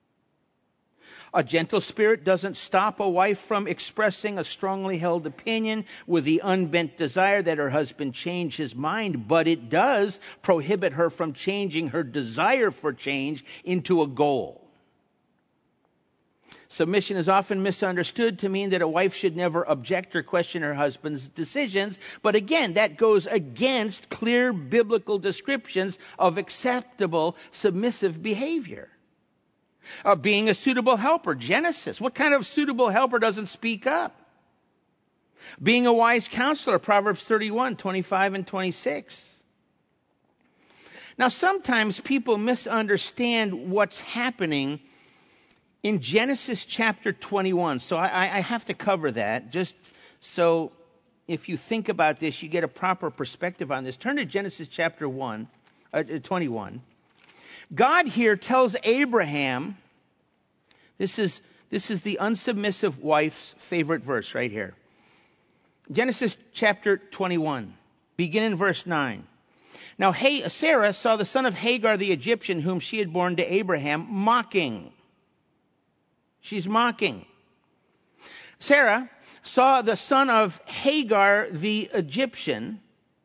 A gentle spirit doesn't stop a wife from expressing a strongly held opinion with the unbent desire that her husband change his mind, but it does prohibit her from changing her desire for change into a goal. Submission is often misunderstood to mean that a wife should never object or question her husband's decisions. But again, that goes against clear biblical descriptions of acceptable submissive behavior. Uh, being a suitable helper, Genesis. What kind of suitable helper doesn't speak up? Being a wise counselor, Proverbs thirty-one, twenty-five and twenty-six. Now, sometimes people misunderstand what's happening in Genesis chapter twenty-one. So I, I have to cover that just so if you think about this, you get a proper perspective on this. Turn to Genesis chapter one, uh, twenty-one. God here tells Abraham, this is, this is the unsubmissive wife's favorite verse right here. Genesis chapter twenty-one, begin in verse nine. Now hey, Sarah saw the son of Hagar the Egyptian, whom she had borne to Abraham, mocking. She's mocking. Sarah saw the son of Hagar the Egyptian,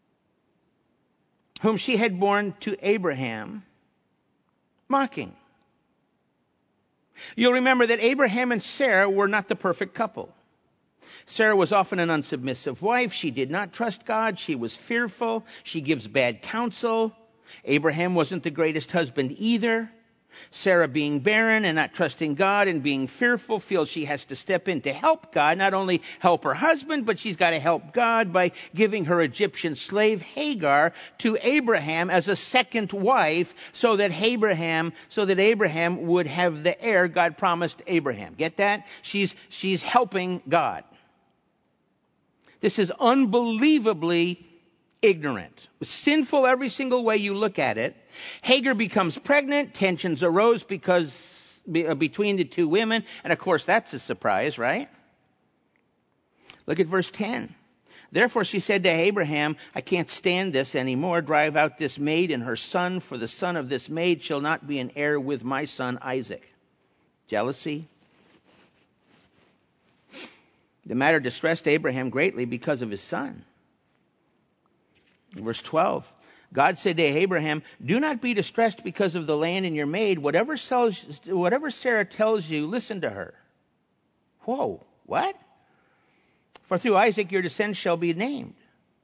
whom she had borne to Abraham, mocking. You'll remember that Abraham and Sarah were not the perfect couple. Sarah was often an unsubmissive wife. She did not trust God. She was fearful. She gives bad counsel. Abraham wasn't the greatest husband either. Sarah, being barren and not trusting God and being fearful, feels she has to step in to help God, not only help her husband, but she's got to help God by giving her Egyptian slave Hagar to Abraham as a second wife, so that Abraham, so that Abraham would have the heir God promised Abraham. Get that? She's, she's helping God. This is unbelievably ignorant, sinful every single way you look at it. Hagar becomes pregnant. Tensions arose because between the two women, and of course that's a surprise, right? Look at verse ten. Therefore she said to Abraham, I can't stand this anymore. Drive out this maid and her son, for the son of this maid shall not be an heir with my son Isaac. Jealousy. The matter distressed Abraham greatly because of his son. Verse twelve, God said to Abraham, do not be distressed because of the land and your maid. Whatever, sells, whatever Sarah tells you, listen to her. Whoa, what? For through Isaac your descendants shall be named.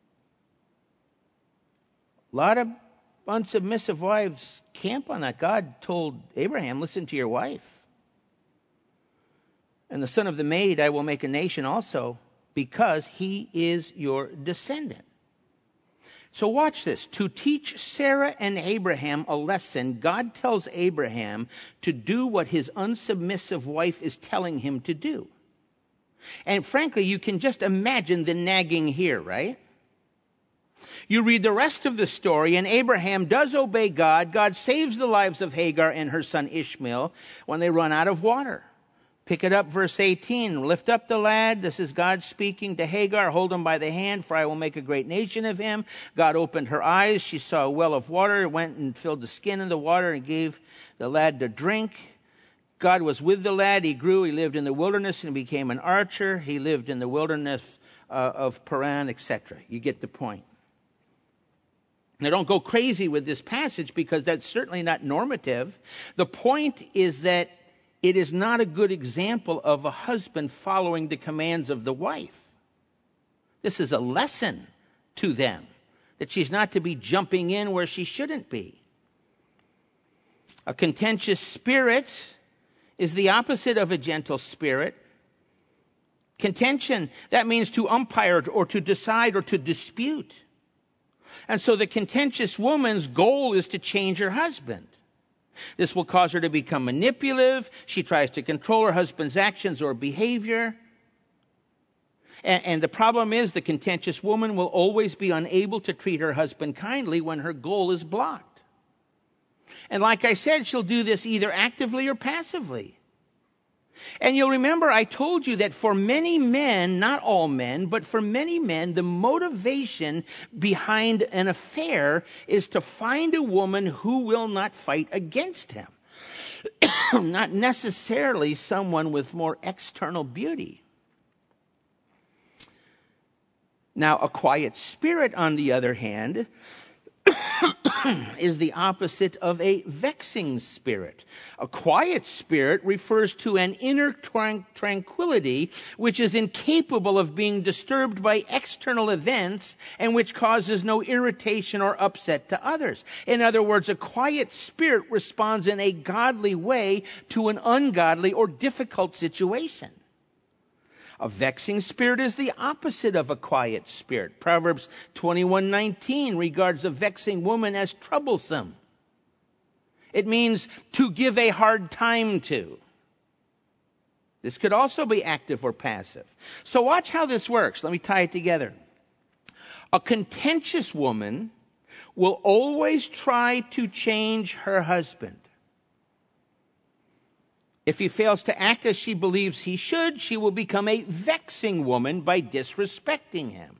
A lot of unsubmissive wives camp on that. God told Abraham, listen to your wife. And the son of the maid I will make a nation also, because he is your descendant. So watch this. To teach Sarah and Abraham a lesson, God tells Abraham to do what his unsubmissive wife is telling him to do. And frankly, you can just imagine the nagging here, right? You read the rest of the story, and Abraham does obey God. God saves the lives of Hagar and her son Ishmael when they run out of water. Pick it up, verse eighteen. Lift up the lad. This is God speaking to Hagar. Hold him by the hand, for I will make a great nation of him. God opened her eyes. She saw a well of water, went and filled the skin in the water and gave the lad to drink. God was with the lad. He grew. He lived in the wilderness and became an archer. He lived in the wilderness uh, of Paran, et cetera. You get the point. Now, don't go crazy with this passage because that's certainly not normative. The point is that it is not a good example of a husband following the commands of the wife. This is a lesson to them that she's not to be jumping in where she shouldn't be. A contentious spirit is the opposite of a gentle spirit. Contention, that means to umpire or to decide or to dispute. And so the contentious woman's goal is to change her husband. This will cause her to become manipulative. She tries to control her husband's actions or behavior. And, and the problem is the contentious woman will always be unable to treat her husband kindly when her goal is blocked. And like I said, she'll do this either actively or passively. And you'll remember I told you that for many men, not all men, but for many men, the motivation behind an affair is to find a woman who will not fight against him. Not necessarily someone with more external beauty. Now, a quiet spirit, on the other hand, is the opposite of a vexing spirit. A quiet spirit refers to an inner tran- tranquility which is incapable of being disturbed by external events and which causes no irritation or upset to others. In other words, a quiet spirit responds in a godly way to an ungodly or difficult situation. A vexing spirit is the opposite of a quiet spirit. Proverbs twenty-one nineteen regards a vexing woman as troublesome. It means to give a hard time to. This could also be active or passive. So watch how this works. Let me tie it together. A contentious woman will always try to change her husband. If he fails to act as she believes he should, she will become a vexing woman by disrespecting him.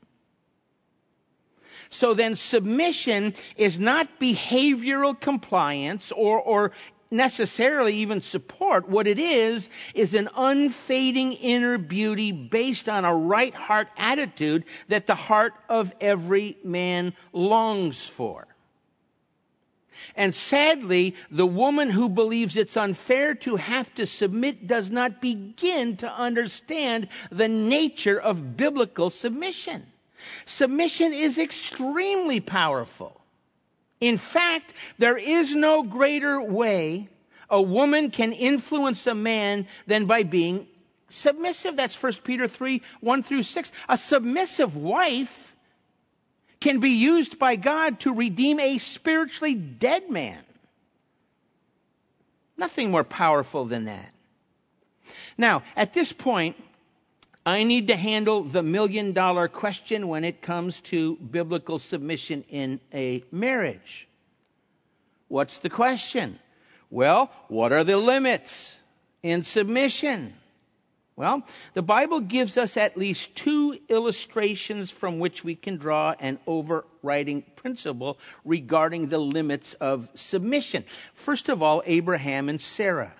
So then submission is not behavioral compliance or, or necessarily even support. What it is, is an unfading inner beauty based on a right heart attitude that the heart of every man longs for. And sadly, the woman who believes it's unfair to have to submit does not begin to understand the nature of biblical submission. Submission is extremely powerful. In fact, there is no greater way a woman can influence a man than by being submissive. That's First Peter three, one through six. A submissive wife can be used by God to redeem a spiritually dead man. Nothing more powerful than that. Now, at this point, I need to handle the million dollar question when it comes to biblical submission in a marriage. What's the question? Well, what are the limits in submission? Well, the Bible gives us at least two illustrations from which we can draw an overriding principle regarding the limits of submission. First of all, Abraham and Sarah.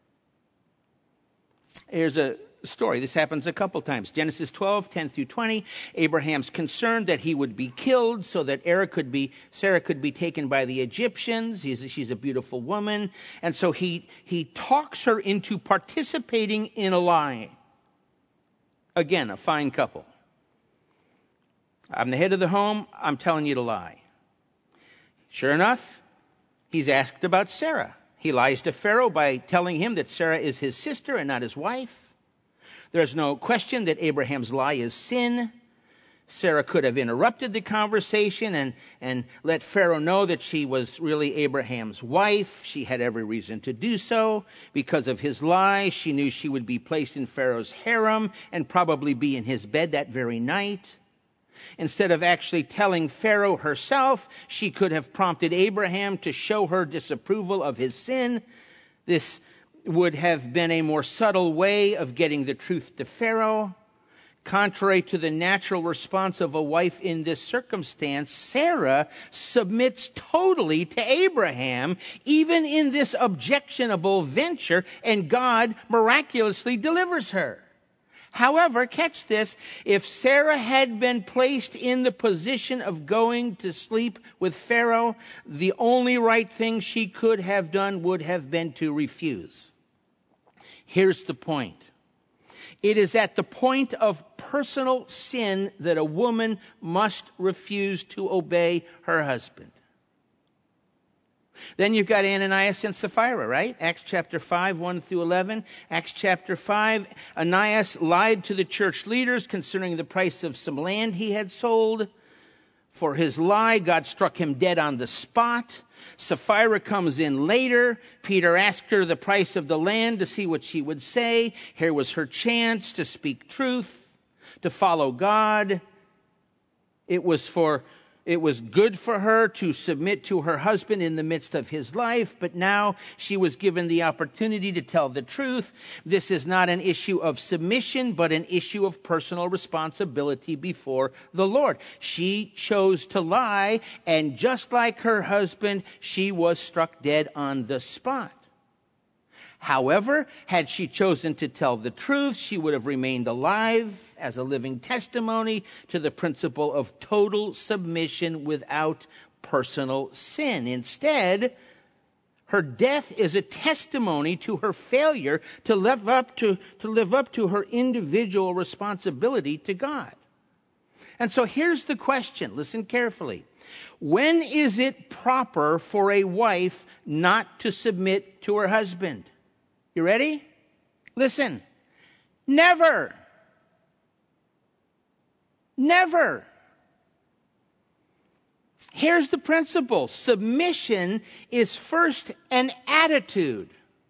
Here's a story. This happens a couple times. Genesis twelve, ten through twenty. Abraham's concerned that he would be killed so that Sarah could be, Sarah could be taken by the Egyptians. He's a, she's a beautiful woman. And so he, he talks her into participating in a lie. Again, a fine couple. I'm the head of the home. I'm telling you to lie. Sure enough, he's asked about Sarah. He lies to Pharaoh by telling him that Sarah is his sister and not his wife. There's no question that Abraham's lie is sin. Sarah could have interrupted the conversation and, and let Pharaoh know that she was really Abraham's wife. She had every reason to do so. Because of his lie, she knew she would be placed in Pharaoh's harem and probably be in his bed that very night. Instead of actually telling Pharaoh herself, she could have prompted Abraham to show her disapproval of his sin. This would have been a more subtle way of getting the truth to Pharaoh. Contrary to the natural response of a wife in this circumstance, Sarah submits totally to Abraham, even in this objectionable venture, and God miraculously delivers her. However, catch this, if Sarah had been placed in the position of going to sleep with Pharaoh, the only right thing she could have done would have been to refuse. Here's the point. It is at the point of personal sin that a woman must refuse to obey her husband. Then you've got Ananias and Sapphira, right? Acts chapter five, one through eleven. Acts chapter five, Ananias lied to the church leaders concerning the price of some land he had sold. For his lie, God struck him dead on the spot. Sapphira comes in later. Peter asked her the price of the land to see what she would say. Here was her chance to speak truth, to follow God. It was for It was good for her to submit to her husband in the midst of his life, but now she was given the opportunity to tell the truth. This is not an issue of submission, but an issue of personal responsibility before the Lord. She chose to lie, and just like her husband, she was struck dead on the spot. However, had she chosen to tell the truth, she would have remained alive as a living testimony to the principle of total submission without personal sin. Instead, her death is a testimony to her failure to live up to, to live up to her individual responsibility to God. And so here's the question. Listen carefully. When is it proper for a wife not to submit to her husband? You ready? Listen. Never. Never. Here's the principle. Submission is first an attitude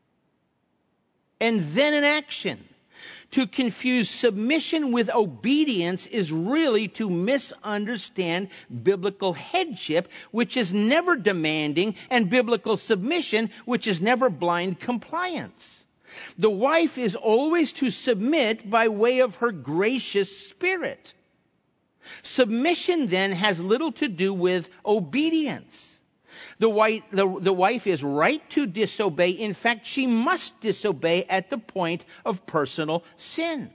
and then an action. To confuse submission with obedience is really to misunderstand biblical headship, which is never demanding, and biblical submission, which is never blind compliance. The wife is always to submit by way of her gracious spirit. Submission then has little to do with obedience. The wife, the, the wife is right to disobey. In fact, she must disobey at the point of personal sin.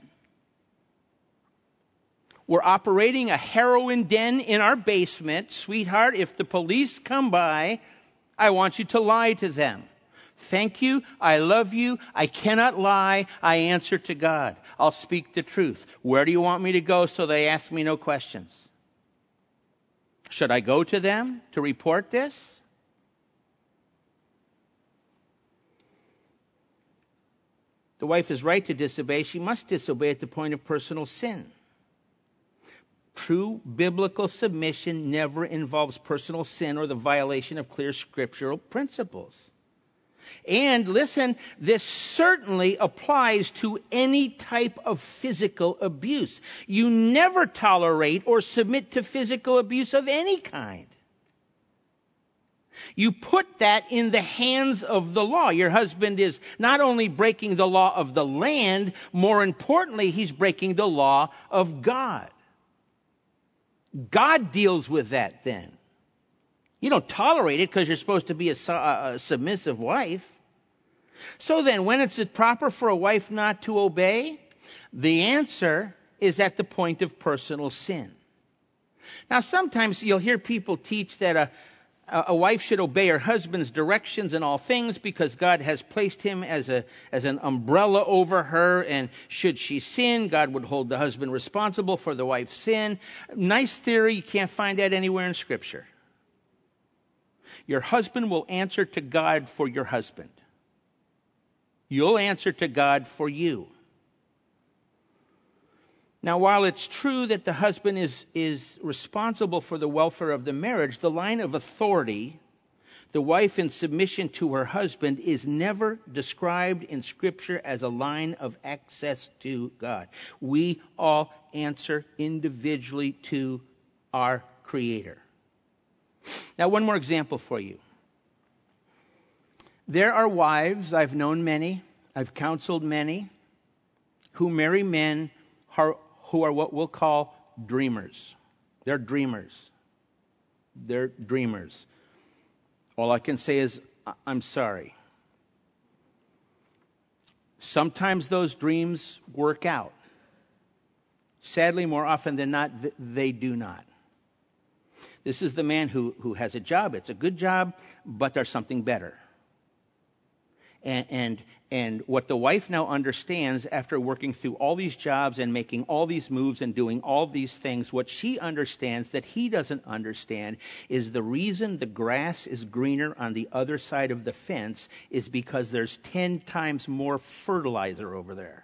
We're operating a heroin den in our basement. Sweetheart, if the police come by, I want you to lie to them. Thank you. I love you. I cannot lie. I answer to God. I'll speak the truth. Where do you want me to go so they ask me no questions? Should I go to them to report this? The wife is right to disobey. She must disobey at the point of personal sin. True biblical submission never involves personal sin or the violation of clear scriptural principles. And listen, this certainly applies to any type of physical abuse. You never tolerate or submit to physical abuse of any kind. You put that in the hands of the law. Your husband is not only breaking the law of the land, more importantly, he's breaking the law of God. God deals with that then. You don't tolerate it because you're supposed to be a, a submissive wife. So then, when it's proper for a wife not to obey, the answer is at the point of personal sin. Now, sometimes you'll hear people teach that a A wife should obey her husband's directions in all things because God has placed him as a as an umbrella over her, and should she sin, God would hold the husband responsible for the wife's sin. Nice theory. You can't find that anywhere in Scripture. Your husband will answer to God for your husband. You'll answer to God for you. Now, while it's true that the husband is, is responsible for the welfare of the marriage, the line of authority, the wife in submission to her husband, is never described in Scripture as a line of access to God. We all answer individually to our Creator. Now, one more example for you. There are wives, I've known many, I've counseled many, who marry men who are what we'll call dreamers. They're dreamers. They're dreamers. All I can say is, I'm sorry. Sometimes those dreams work out. Sadly, more often than not, they do not. This is the man who, who has a job. It's a good job, but there's something better. And, and, and what the wife now understands after working through all these jobs and making all these moves and doing all these things, what she understands that he doesn't understand is the reason the grass is greener on the other side of the fence is because there's ten times more fertilizer over there.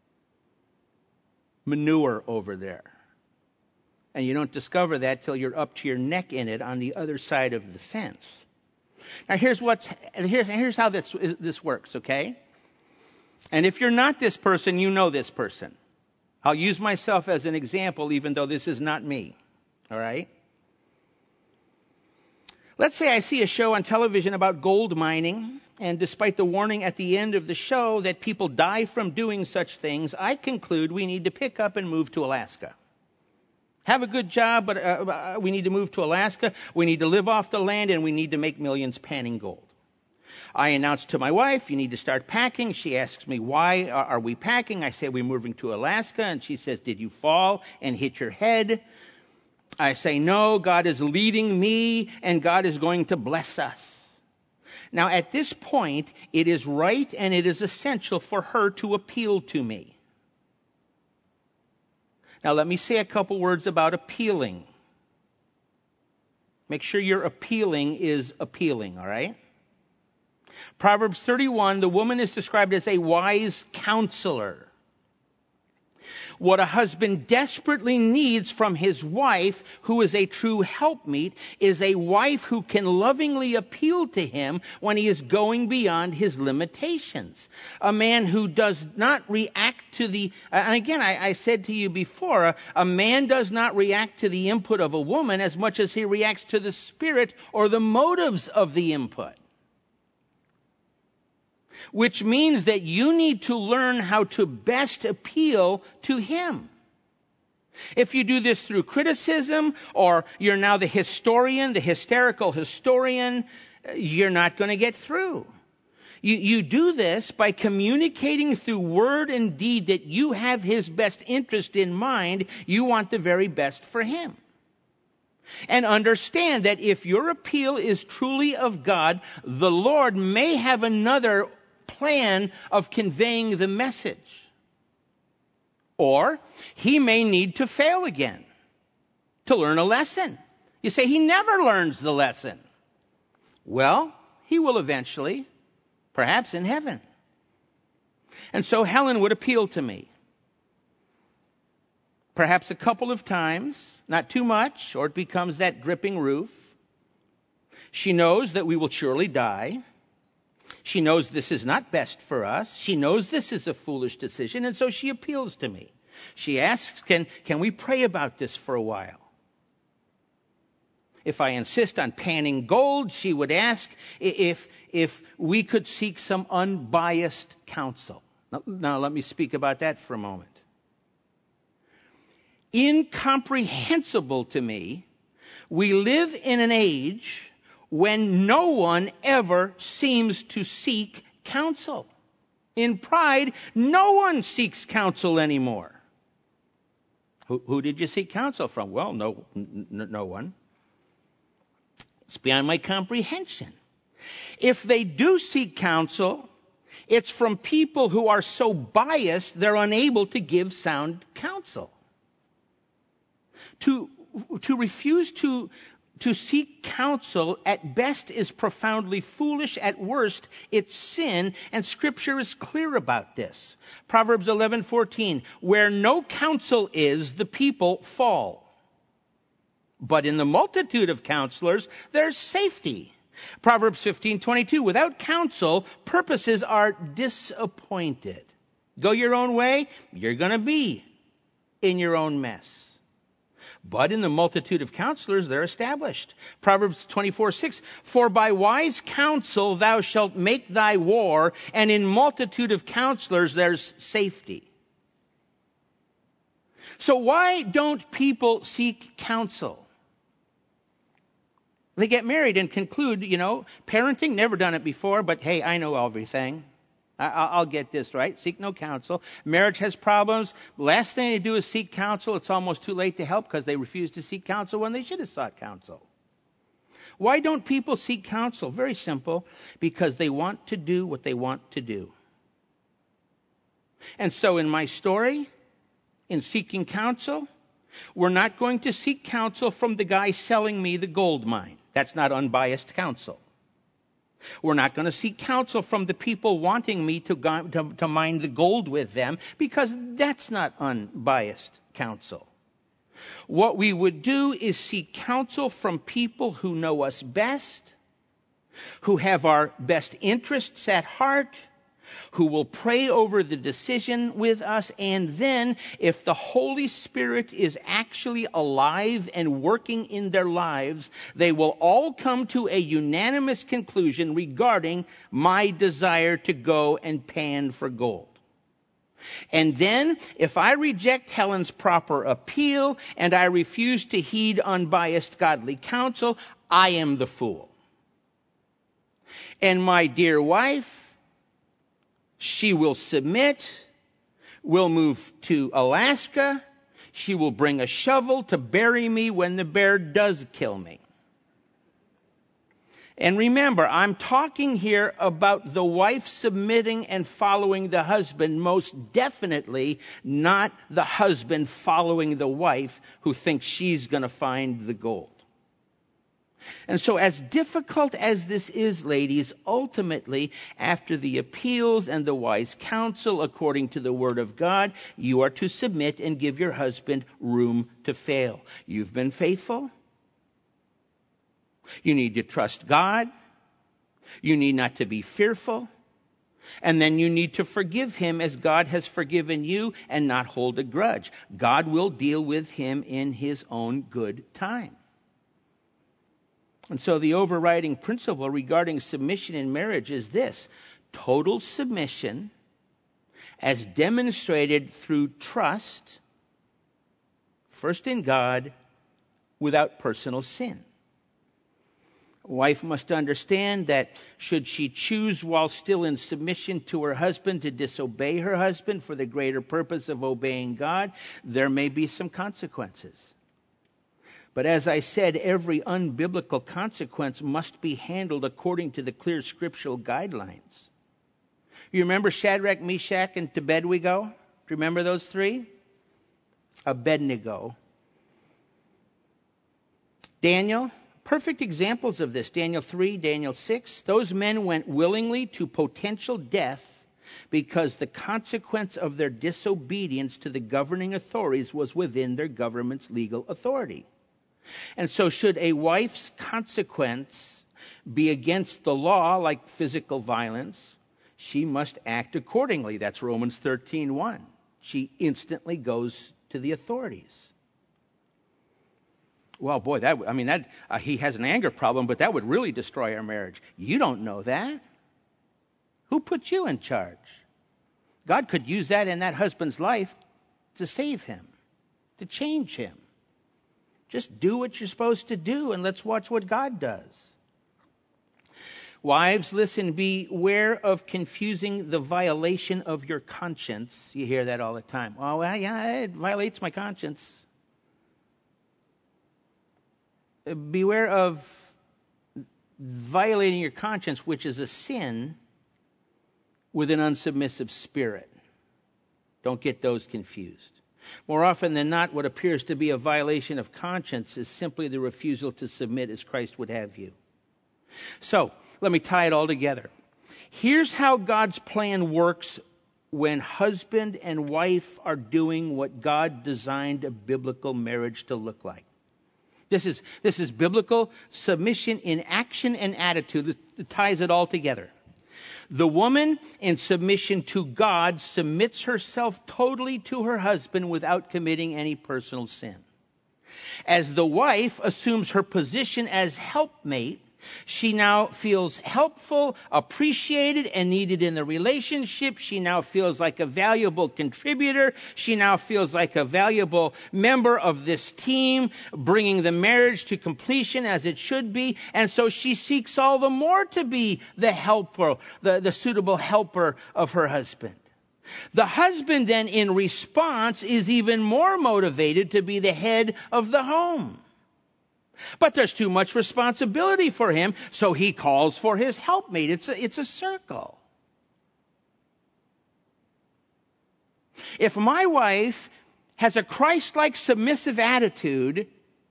Manure over there. And you don't discover that till you're up to your neck in it on the other side of the fence. Now, here's what's here's here's how this this works, okay? And if you're not this person, you know this person. I'll use myself as an example, even though this is not me. All right? Let's say I see a show on television about gold mining, and despite the warning at the end of the show that people die from doing such things, I conclude we need to pick up and move to Alaska. Have a good job, but uh, we need to move to Alaska. We need to live off the land, and we need to make millions panning gold. I announce to my wife, you need to start packing. She asks me, why are we packing? I say, we're moving to Alaska. And she says, did you fall and hit your head? I say, no, God is leading me, and God is going to bless us. Now, at this point, it is right and it is essential for her to appeal to me. Now, let me say a couple words about appealing. Make sure your appealing is appealing, all right? Proverbs thirty-one, the woman is described as a wise counselor. What a husband desperately needs from his wife, who is a true helpmeet, is a wife who can lovingly appeal to him when he is going beyond his limitations. A man who does not react to the, and again, I, I said to you before, a, a man does not react to the input of a woman as much as he reacts to the spirit or the motives of the input. Which means that you need to learn how to best appeal to him. If you do this through criticism, or you're now the historian, the hysterical historian, you're not going to get through. You, you do this by communicating through word and deed that you have his best interest in mind. You want the very best for him. And understand that if your appeal is truly of God, the Lord may have another plan of conveying the message. Or he may need to fail again to learn a lesson. You say, he never learns the lesson. Well, he will eventually, perhaps in heaven. And so Helen would appeal to me. Perhaps a couple of times, not too much, or it becomes that dripping roof. She knows that we will surely die. She knows this is not best for us. She knows this is a foolish decision, and so she appeals to me. She asks, can, can we pray about this for a while? If I insist on panning gold, she would ask if, if we could seek some unbiased counsel. Now, now, let me speak about that for a moment. Incomprehensible to me, we live in an age when no one ever seems to seek counsel. In pride, no one seeks counsel anymore. Who, who did you seek counsel from? Well, no, n- no one. It's beyond my comprehension. If they do seek counsel, it's from people who are so biased they're unable to give sound counsel. To, to refuse to To seek counsel at best is profoundly foolish. At worst, it's sin, and Scripture is clear about this. Proverbs eleven fourteen, where no counsel is, the people fall. But in the multitude of counselors, there's safety. Proverbs fifteen twenty-two, without counsel, purposes are disappointed. Go your own way, you're going to be in your own mess. But in the multitude of counselors, they're established. Proverbs twenty-four six, for by wise counsel thou shalt make thy war, and in multitude of counselors there's safety. So why don't people seek counsel? They get married and conclude, you know, parenting, never done it before, but hey, I know everything. I'll get this right. Seek no counsel. Marriage has problems. Last thing they do is seek counsel. It's almost too late to help because they refuse to seek counsel when they should have sought counsel. Why don't people seek counsel? Very simple. Because they want to do what they want to do. And so in my story, in seeking counsel, we're not going to seek counsel from the guy selling me the gold mine. That's not unbiased counsel. We're not going to seek counsel from the people wanting me to, to, to mine the gold with them, because that's not unbiased counsel. What we would do is seek counsel from people who know us best, who have our best interests at heart, who will pray over the decision with us, and then, if the Holy Spirit is actually alive and working in their lives, they will all come to a unanimous conclusion regarding my desire to go and pan for gold. And then, if I reject Helen's proper appeal and I refuse to heed unbiased godly counsel, I am the fool. And my dear wife, she will submit, will move to Alaska. She will bring a shovel to bury me when the bear does kill me. And remember, I'm talking here about the wife submitting and following the husband, most definitely not the husband following the wife who thinks she's going to find the gold. And so as difficult as this is, ladies, ultimately, after the appeals and the wise counsel according to the Word of God, you are to submit and give your husband room to fail. You've been faithful. You need to trust God. You need not to be fearful. And then you need to forgive him as God has forgiven you and not hold a grudge. God will deal with him in his own good time. And so the overriding principle regarding submission in marriage is this: total submission as demonstrated through trust, first in God, without personal sin. A wife must understand that should she choose while still in submission to her husband to disobey her husband for the greater purpose of obeying God, there may be some consequences. But as I said, every unbiblical consequence must be handled according to the clear scriptural guidelines. You remember Shadrach, Meshach, and Abednego? Do you remember those three? Abednego. Daniel, perfect examples of this. Daniel three, Daniel six. Those men went willingly to potential death because the consequence of their disobedience to the governing authorities was within their government's legal authority. And so should a wife's consequence be against the law, like physical violence, she must act accordingly. That's Romans thirteen one. She instantly goes to the authorities. Well, boy, that I mean, that uh, he has an anger problem, but that would really destroy our marriage. You don't know that. Who put you in charge? God could use that in that husband's life to save him, to change him. Just do what you're supposed to do, and let's watch what God does. Wives, listen, beware of confusing the violation of your conscience. You hear that all the time. Oh, well, yeah, it violates my conscience. Beware of violating your conscience, which is a sin, with an unsubmissive spirit. Don't get those confused. More often than not, what appears to be a violation of conscience is simply the refusal to submit as Christ would have you. So, let me tie it all together. Here's how God's plan works when husband and wife are doing what God designed a biblical marriage to look like. This is, this is biblical submission in action and attitude. It ties it all together. The woman, in submission to God, submits herself totally to her husband without committing any personal sin. As the wife assumes her position as helpmate, she now feels helpful, appreciated, and needed in the relationship. She now feels like a valuable contributor. She now feels like a valuable member of this team, bringing the marriage to completion as it should be. And so she seeks all the more to be the helper, the, the suitable helper of her husband. The husband then, in response, is even more motivated to be the head of the home. But there's too much responsibility for him, so he calls for his helpmate. It's a, it's a circle. If my wife has a Christ-like submissive attitude,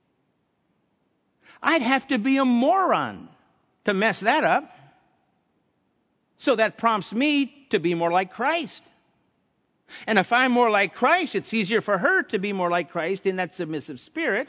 I'd have to be a moron to mess that up. So that prompts me to be more like Christ. And if I'm more like Christ, it's easier for her to be more like Christ in that submissive spirit.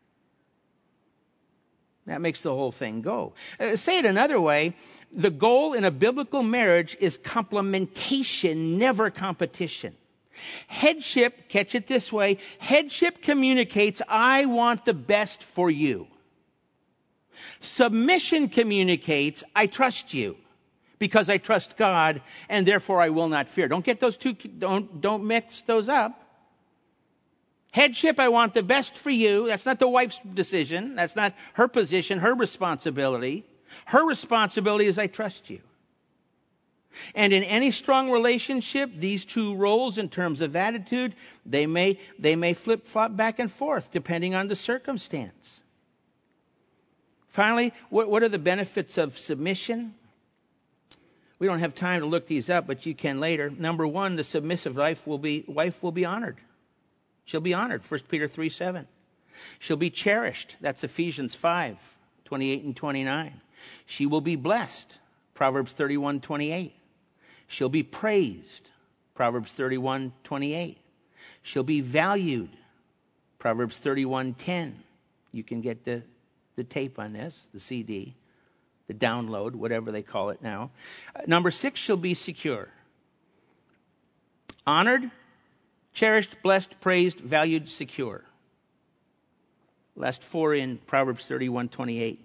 That makes the whole thing go. Uh, say it another way, the goal in a biblical marriage is complementation, never competition. Headship, catch it this way, headship communicates, I want the best for you. Submission communicates, I trust you because I trust God and therefore I will not fear. Don't get those two, don't, don't mix those up. Headship, I want the best for you. That's not the wife's decision. That's not her position, her responsibility. Her responsibility is I trust you. And in any strong relationship, these two roles in terms of attitude, they may, they may flip-flop back and forth depending on the circumstance. Finally, what, what are the benefits of submission? We don't have time to look these up, but you can later. Number one, the submissive wife will be, wife will be honored. She'll be honored, First Peter three seven. She'll be cherished. That's Ephesians five twenty-eight and twenty-nine. She will be blessed, Proverbs thirty-one twenty-eight. She'll be praised, Proverbs thirty-one twenty-eight. She'll be valued, Proverbs thirty-one ten. You can get the, the tape on this, the C D, the download, whatever they call it now. Uh, number six, she'll be secure. Honored, cherished, blessed, praised, valued, secure. Last four in Proverbs thirty-one twenty-eight.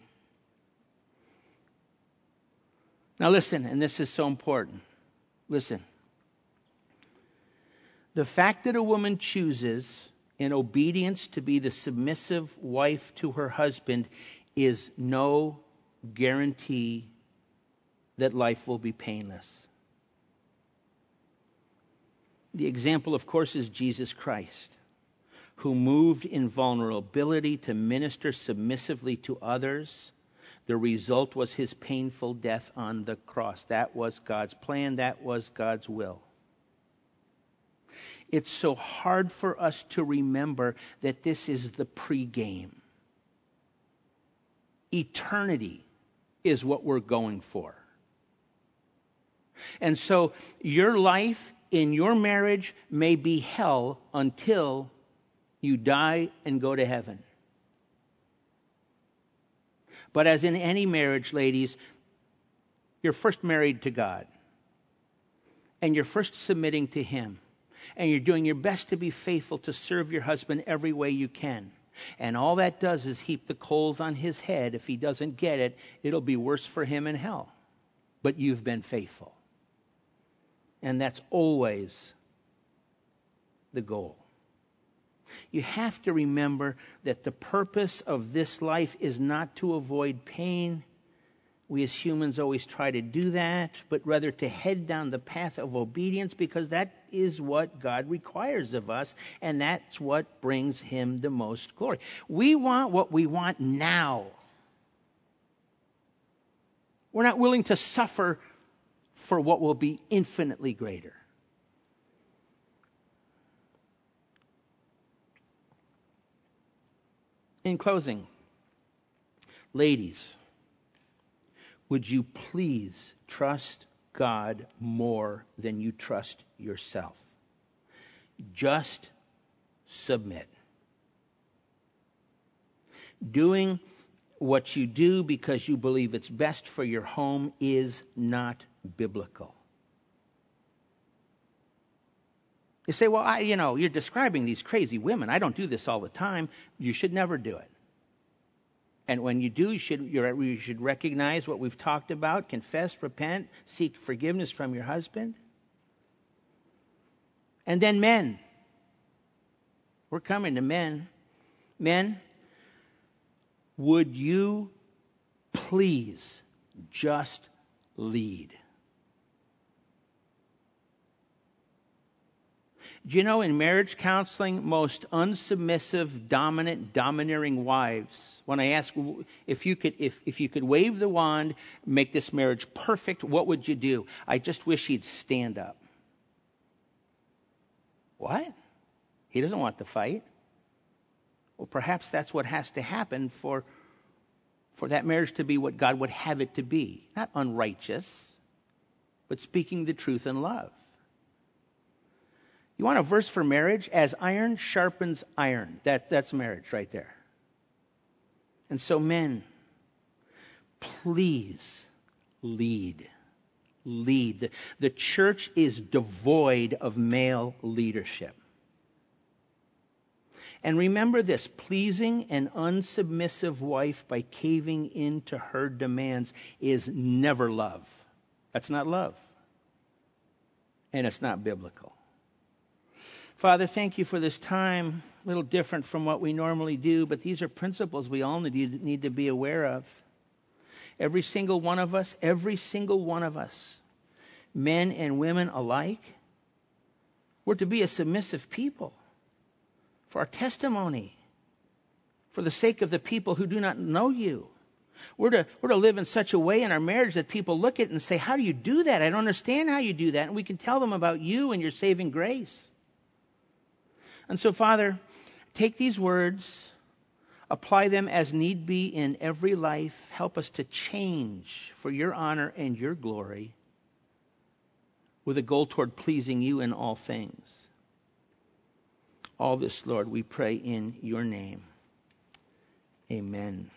Now listen, and this is so important. Listen. The fact that a woman chooses in obedience to be the submissive wife to her husband is no guarantee that life will be painless. The example, of course, is Jesus Christ, who moved in vulnerability to minister submissively to others. The result was his painful death on the cross. That was God's plan. That was God's will. It's so hard for us to remember that this is the pregame. Eternity is what we're going for. And so your life in your marriage may be hell until you die and go to heaven. But as in any marriage, ladies, you're first married to God. And you're first submitting to Him. And you're doing your best to be faithful to serve your husband every way you can. And all that does is heap the coals on his head. If he doesn't get it, it'll be worse for him in hell. But you've been faithful. And that's always the goal. You have to remember that the purpose of this life is not to avoid pain. We as humans always try to do that, but rather to head down the path of obedience because that is what God requires of us, and that's what brings Him the most glory. We want what we want now. We're not willing to suffer for what will be infinitely greater. In closing, ladies, would you please trust God more than you trust yourself? Just submit. Doing what you do because you believe it's best for your home is not biblical. You say, well, I, you know, you're describing these crazy women. I don't do this all the time. You should never do it. And when you do, you should, you're, you should recognize what we've talked about, confess, repent, seek forgiveness from your husband. And then men. We're coming to men. Men, would you please just lead? Do you know in marriage counseling, most unsubmissive, dominant, domineering wives, when I ask if you could if, if you could wave the wand, make this marriage perfect, what would you do? I just wish he'd stand up. What? He doesn't want to fight. Well, perhaps that's what has to happen for, for that marriage to be what God would have it to be. Not unrighteous, but speaking the truth in love. You want a verse for marriage? As iron sharpens iron. That, that's marriage right there. And so men, please lead. Lead. The, the church is devoid of male leadership. And remember this, pleasing an unsubmissive wife by caving into her demands is never love. That's not love. And it's not biblical. Father, thank you for this time, a little different from what we normally do, but these are principles we all need, need to be aware of. Every single one of us, every single one of us, men and women alike, we're to be a submissive people for our testimony, for the sake of the people who do not know you. We're to, we're to live in such a way in our marriage that people look at it and say, how do you do that? I don't understand how you do that. And we can tell them about you and your saving grace. And so, Father, take these words, apply them as need be in every life. Help us to change for your honor and your glory with a goal toward pleasing you in all things. All this, Lord, we pray in your name. Amen.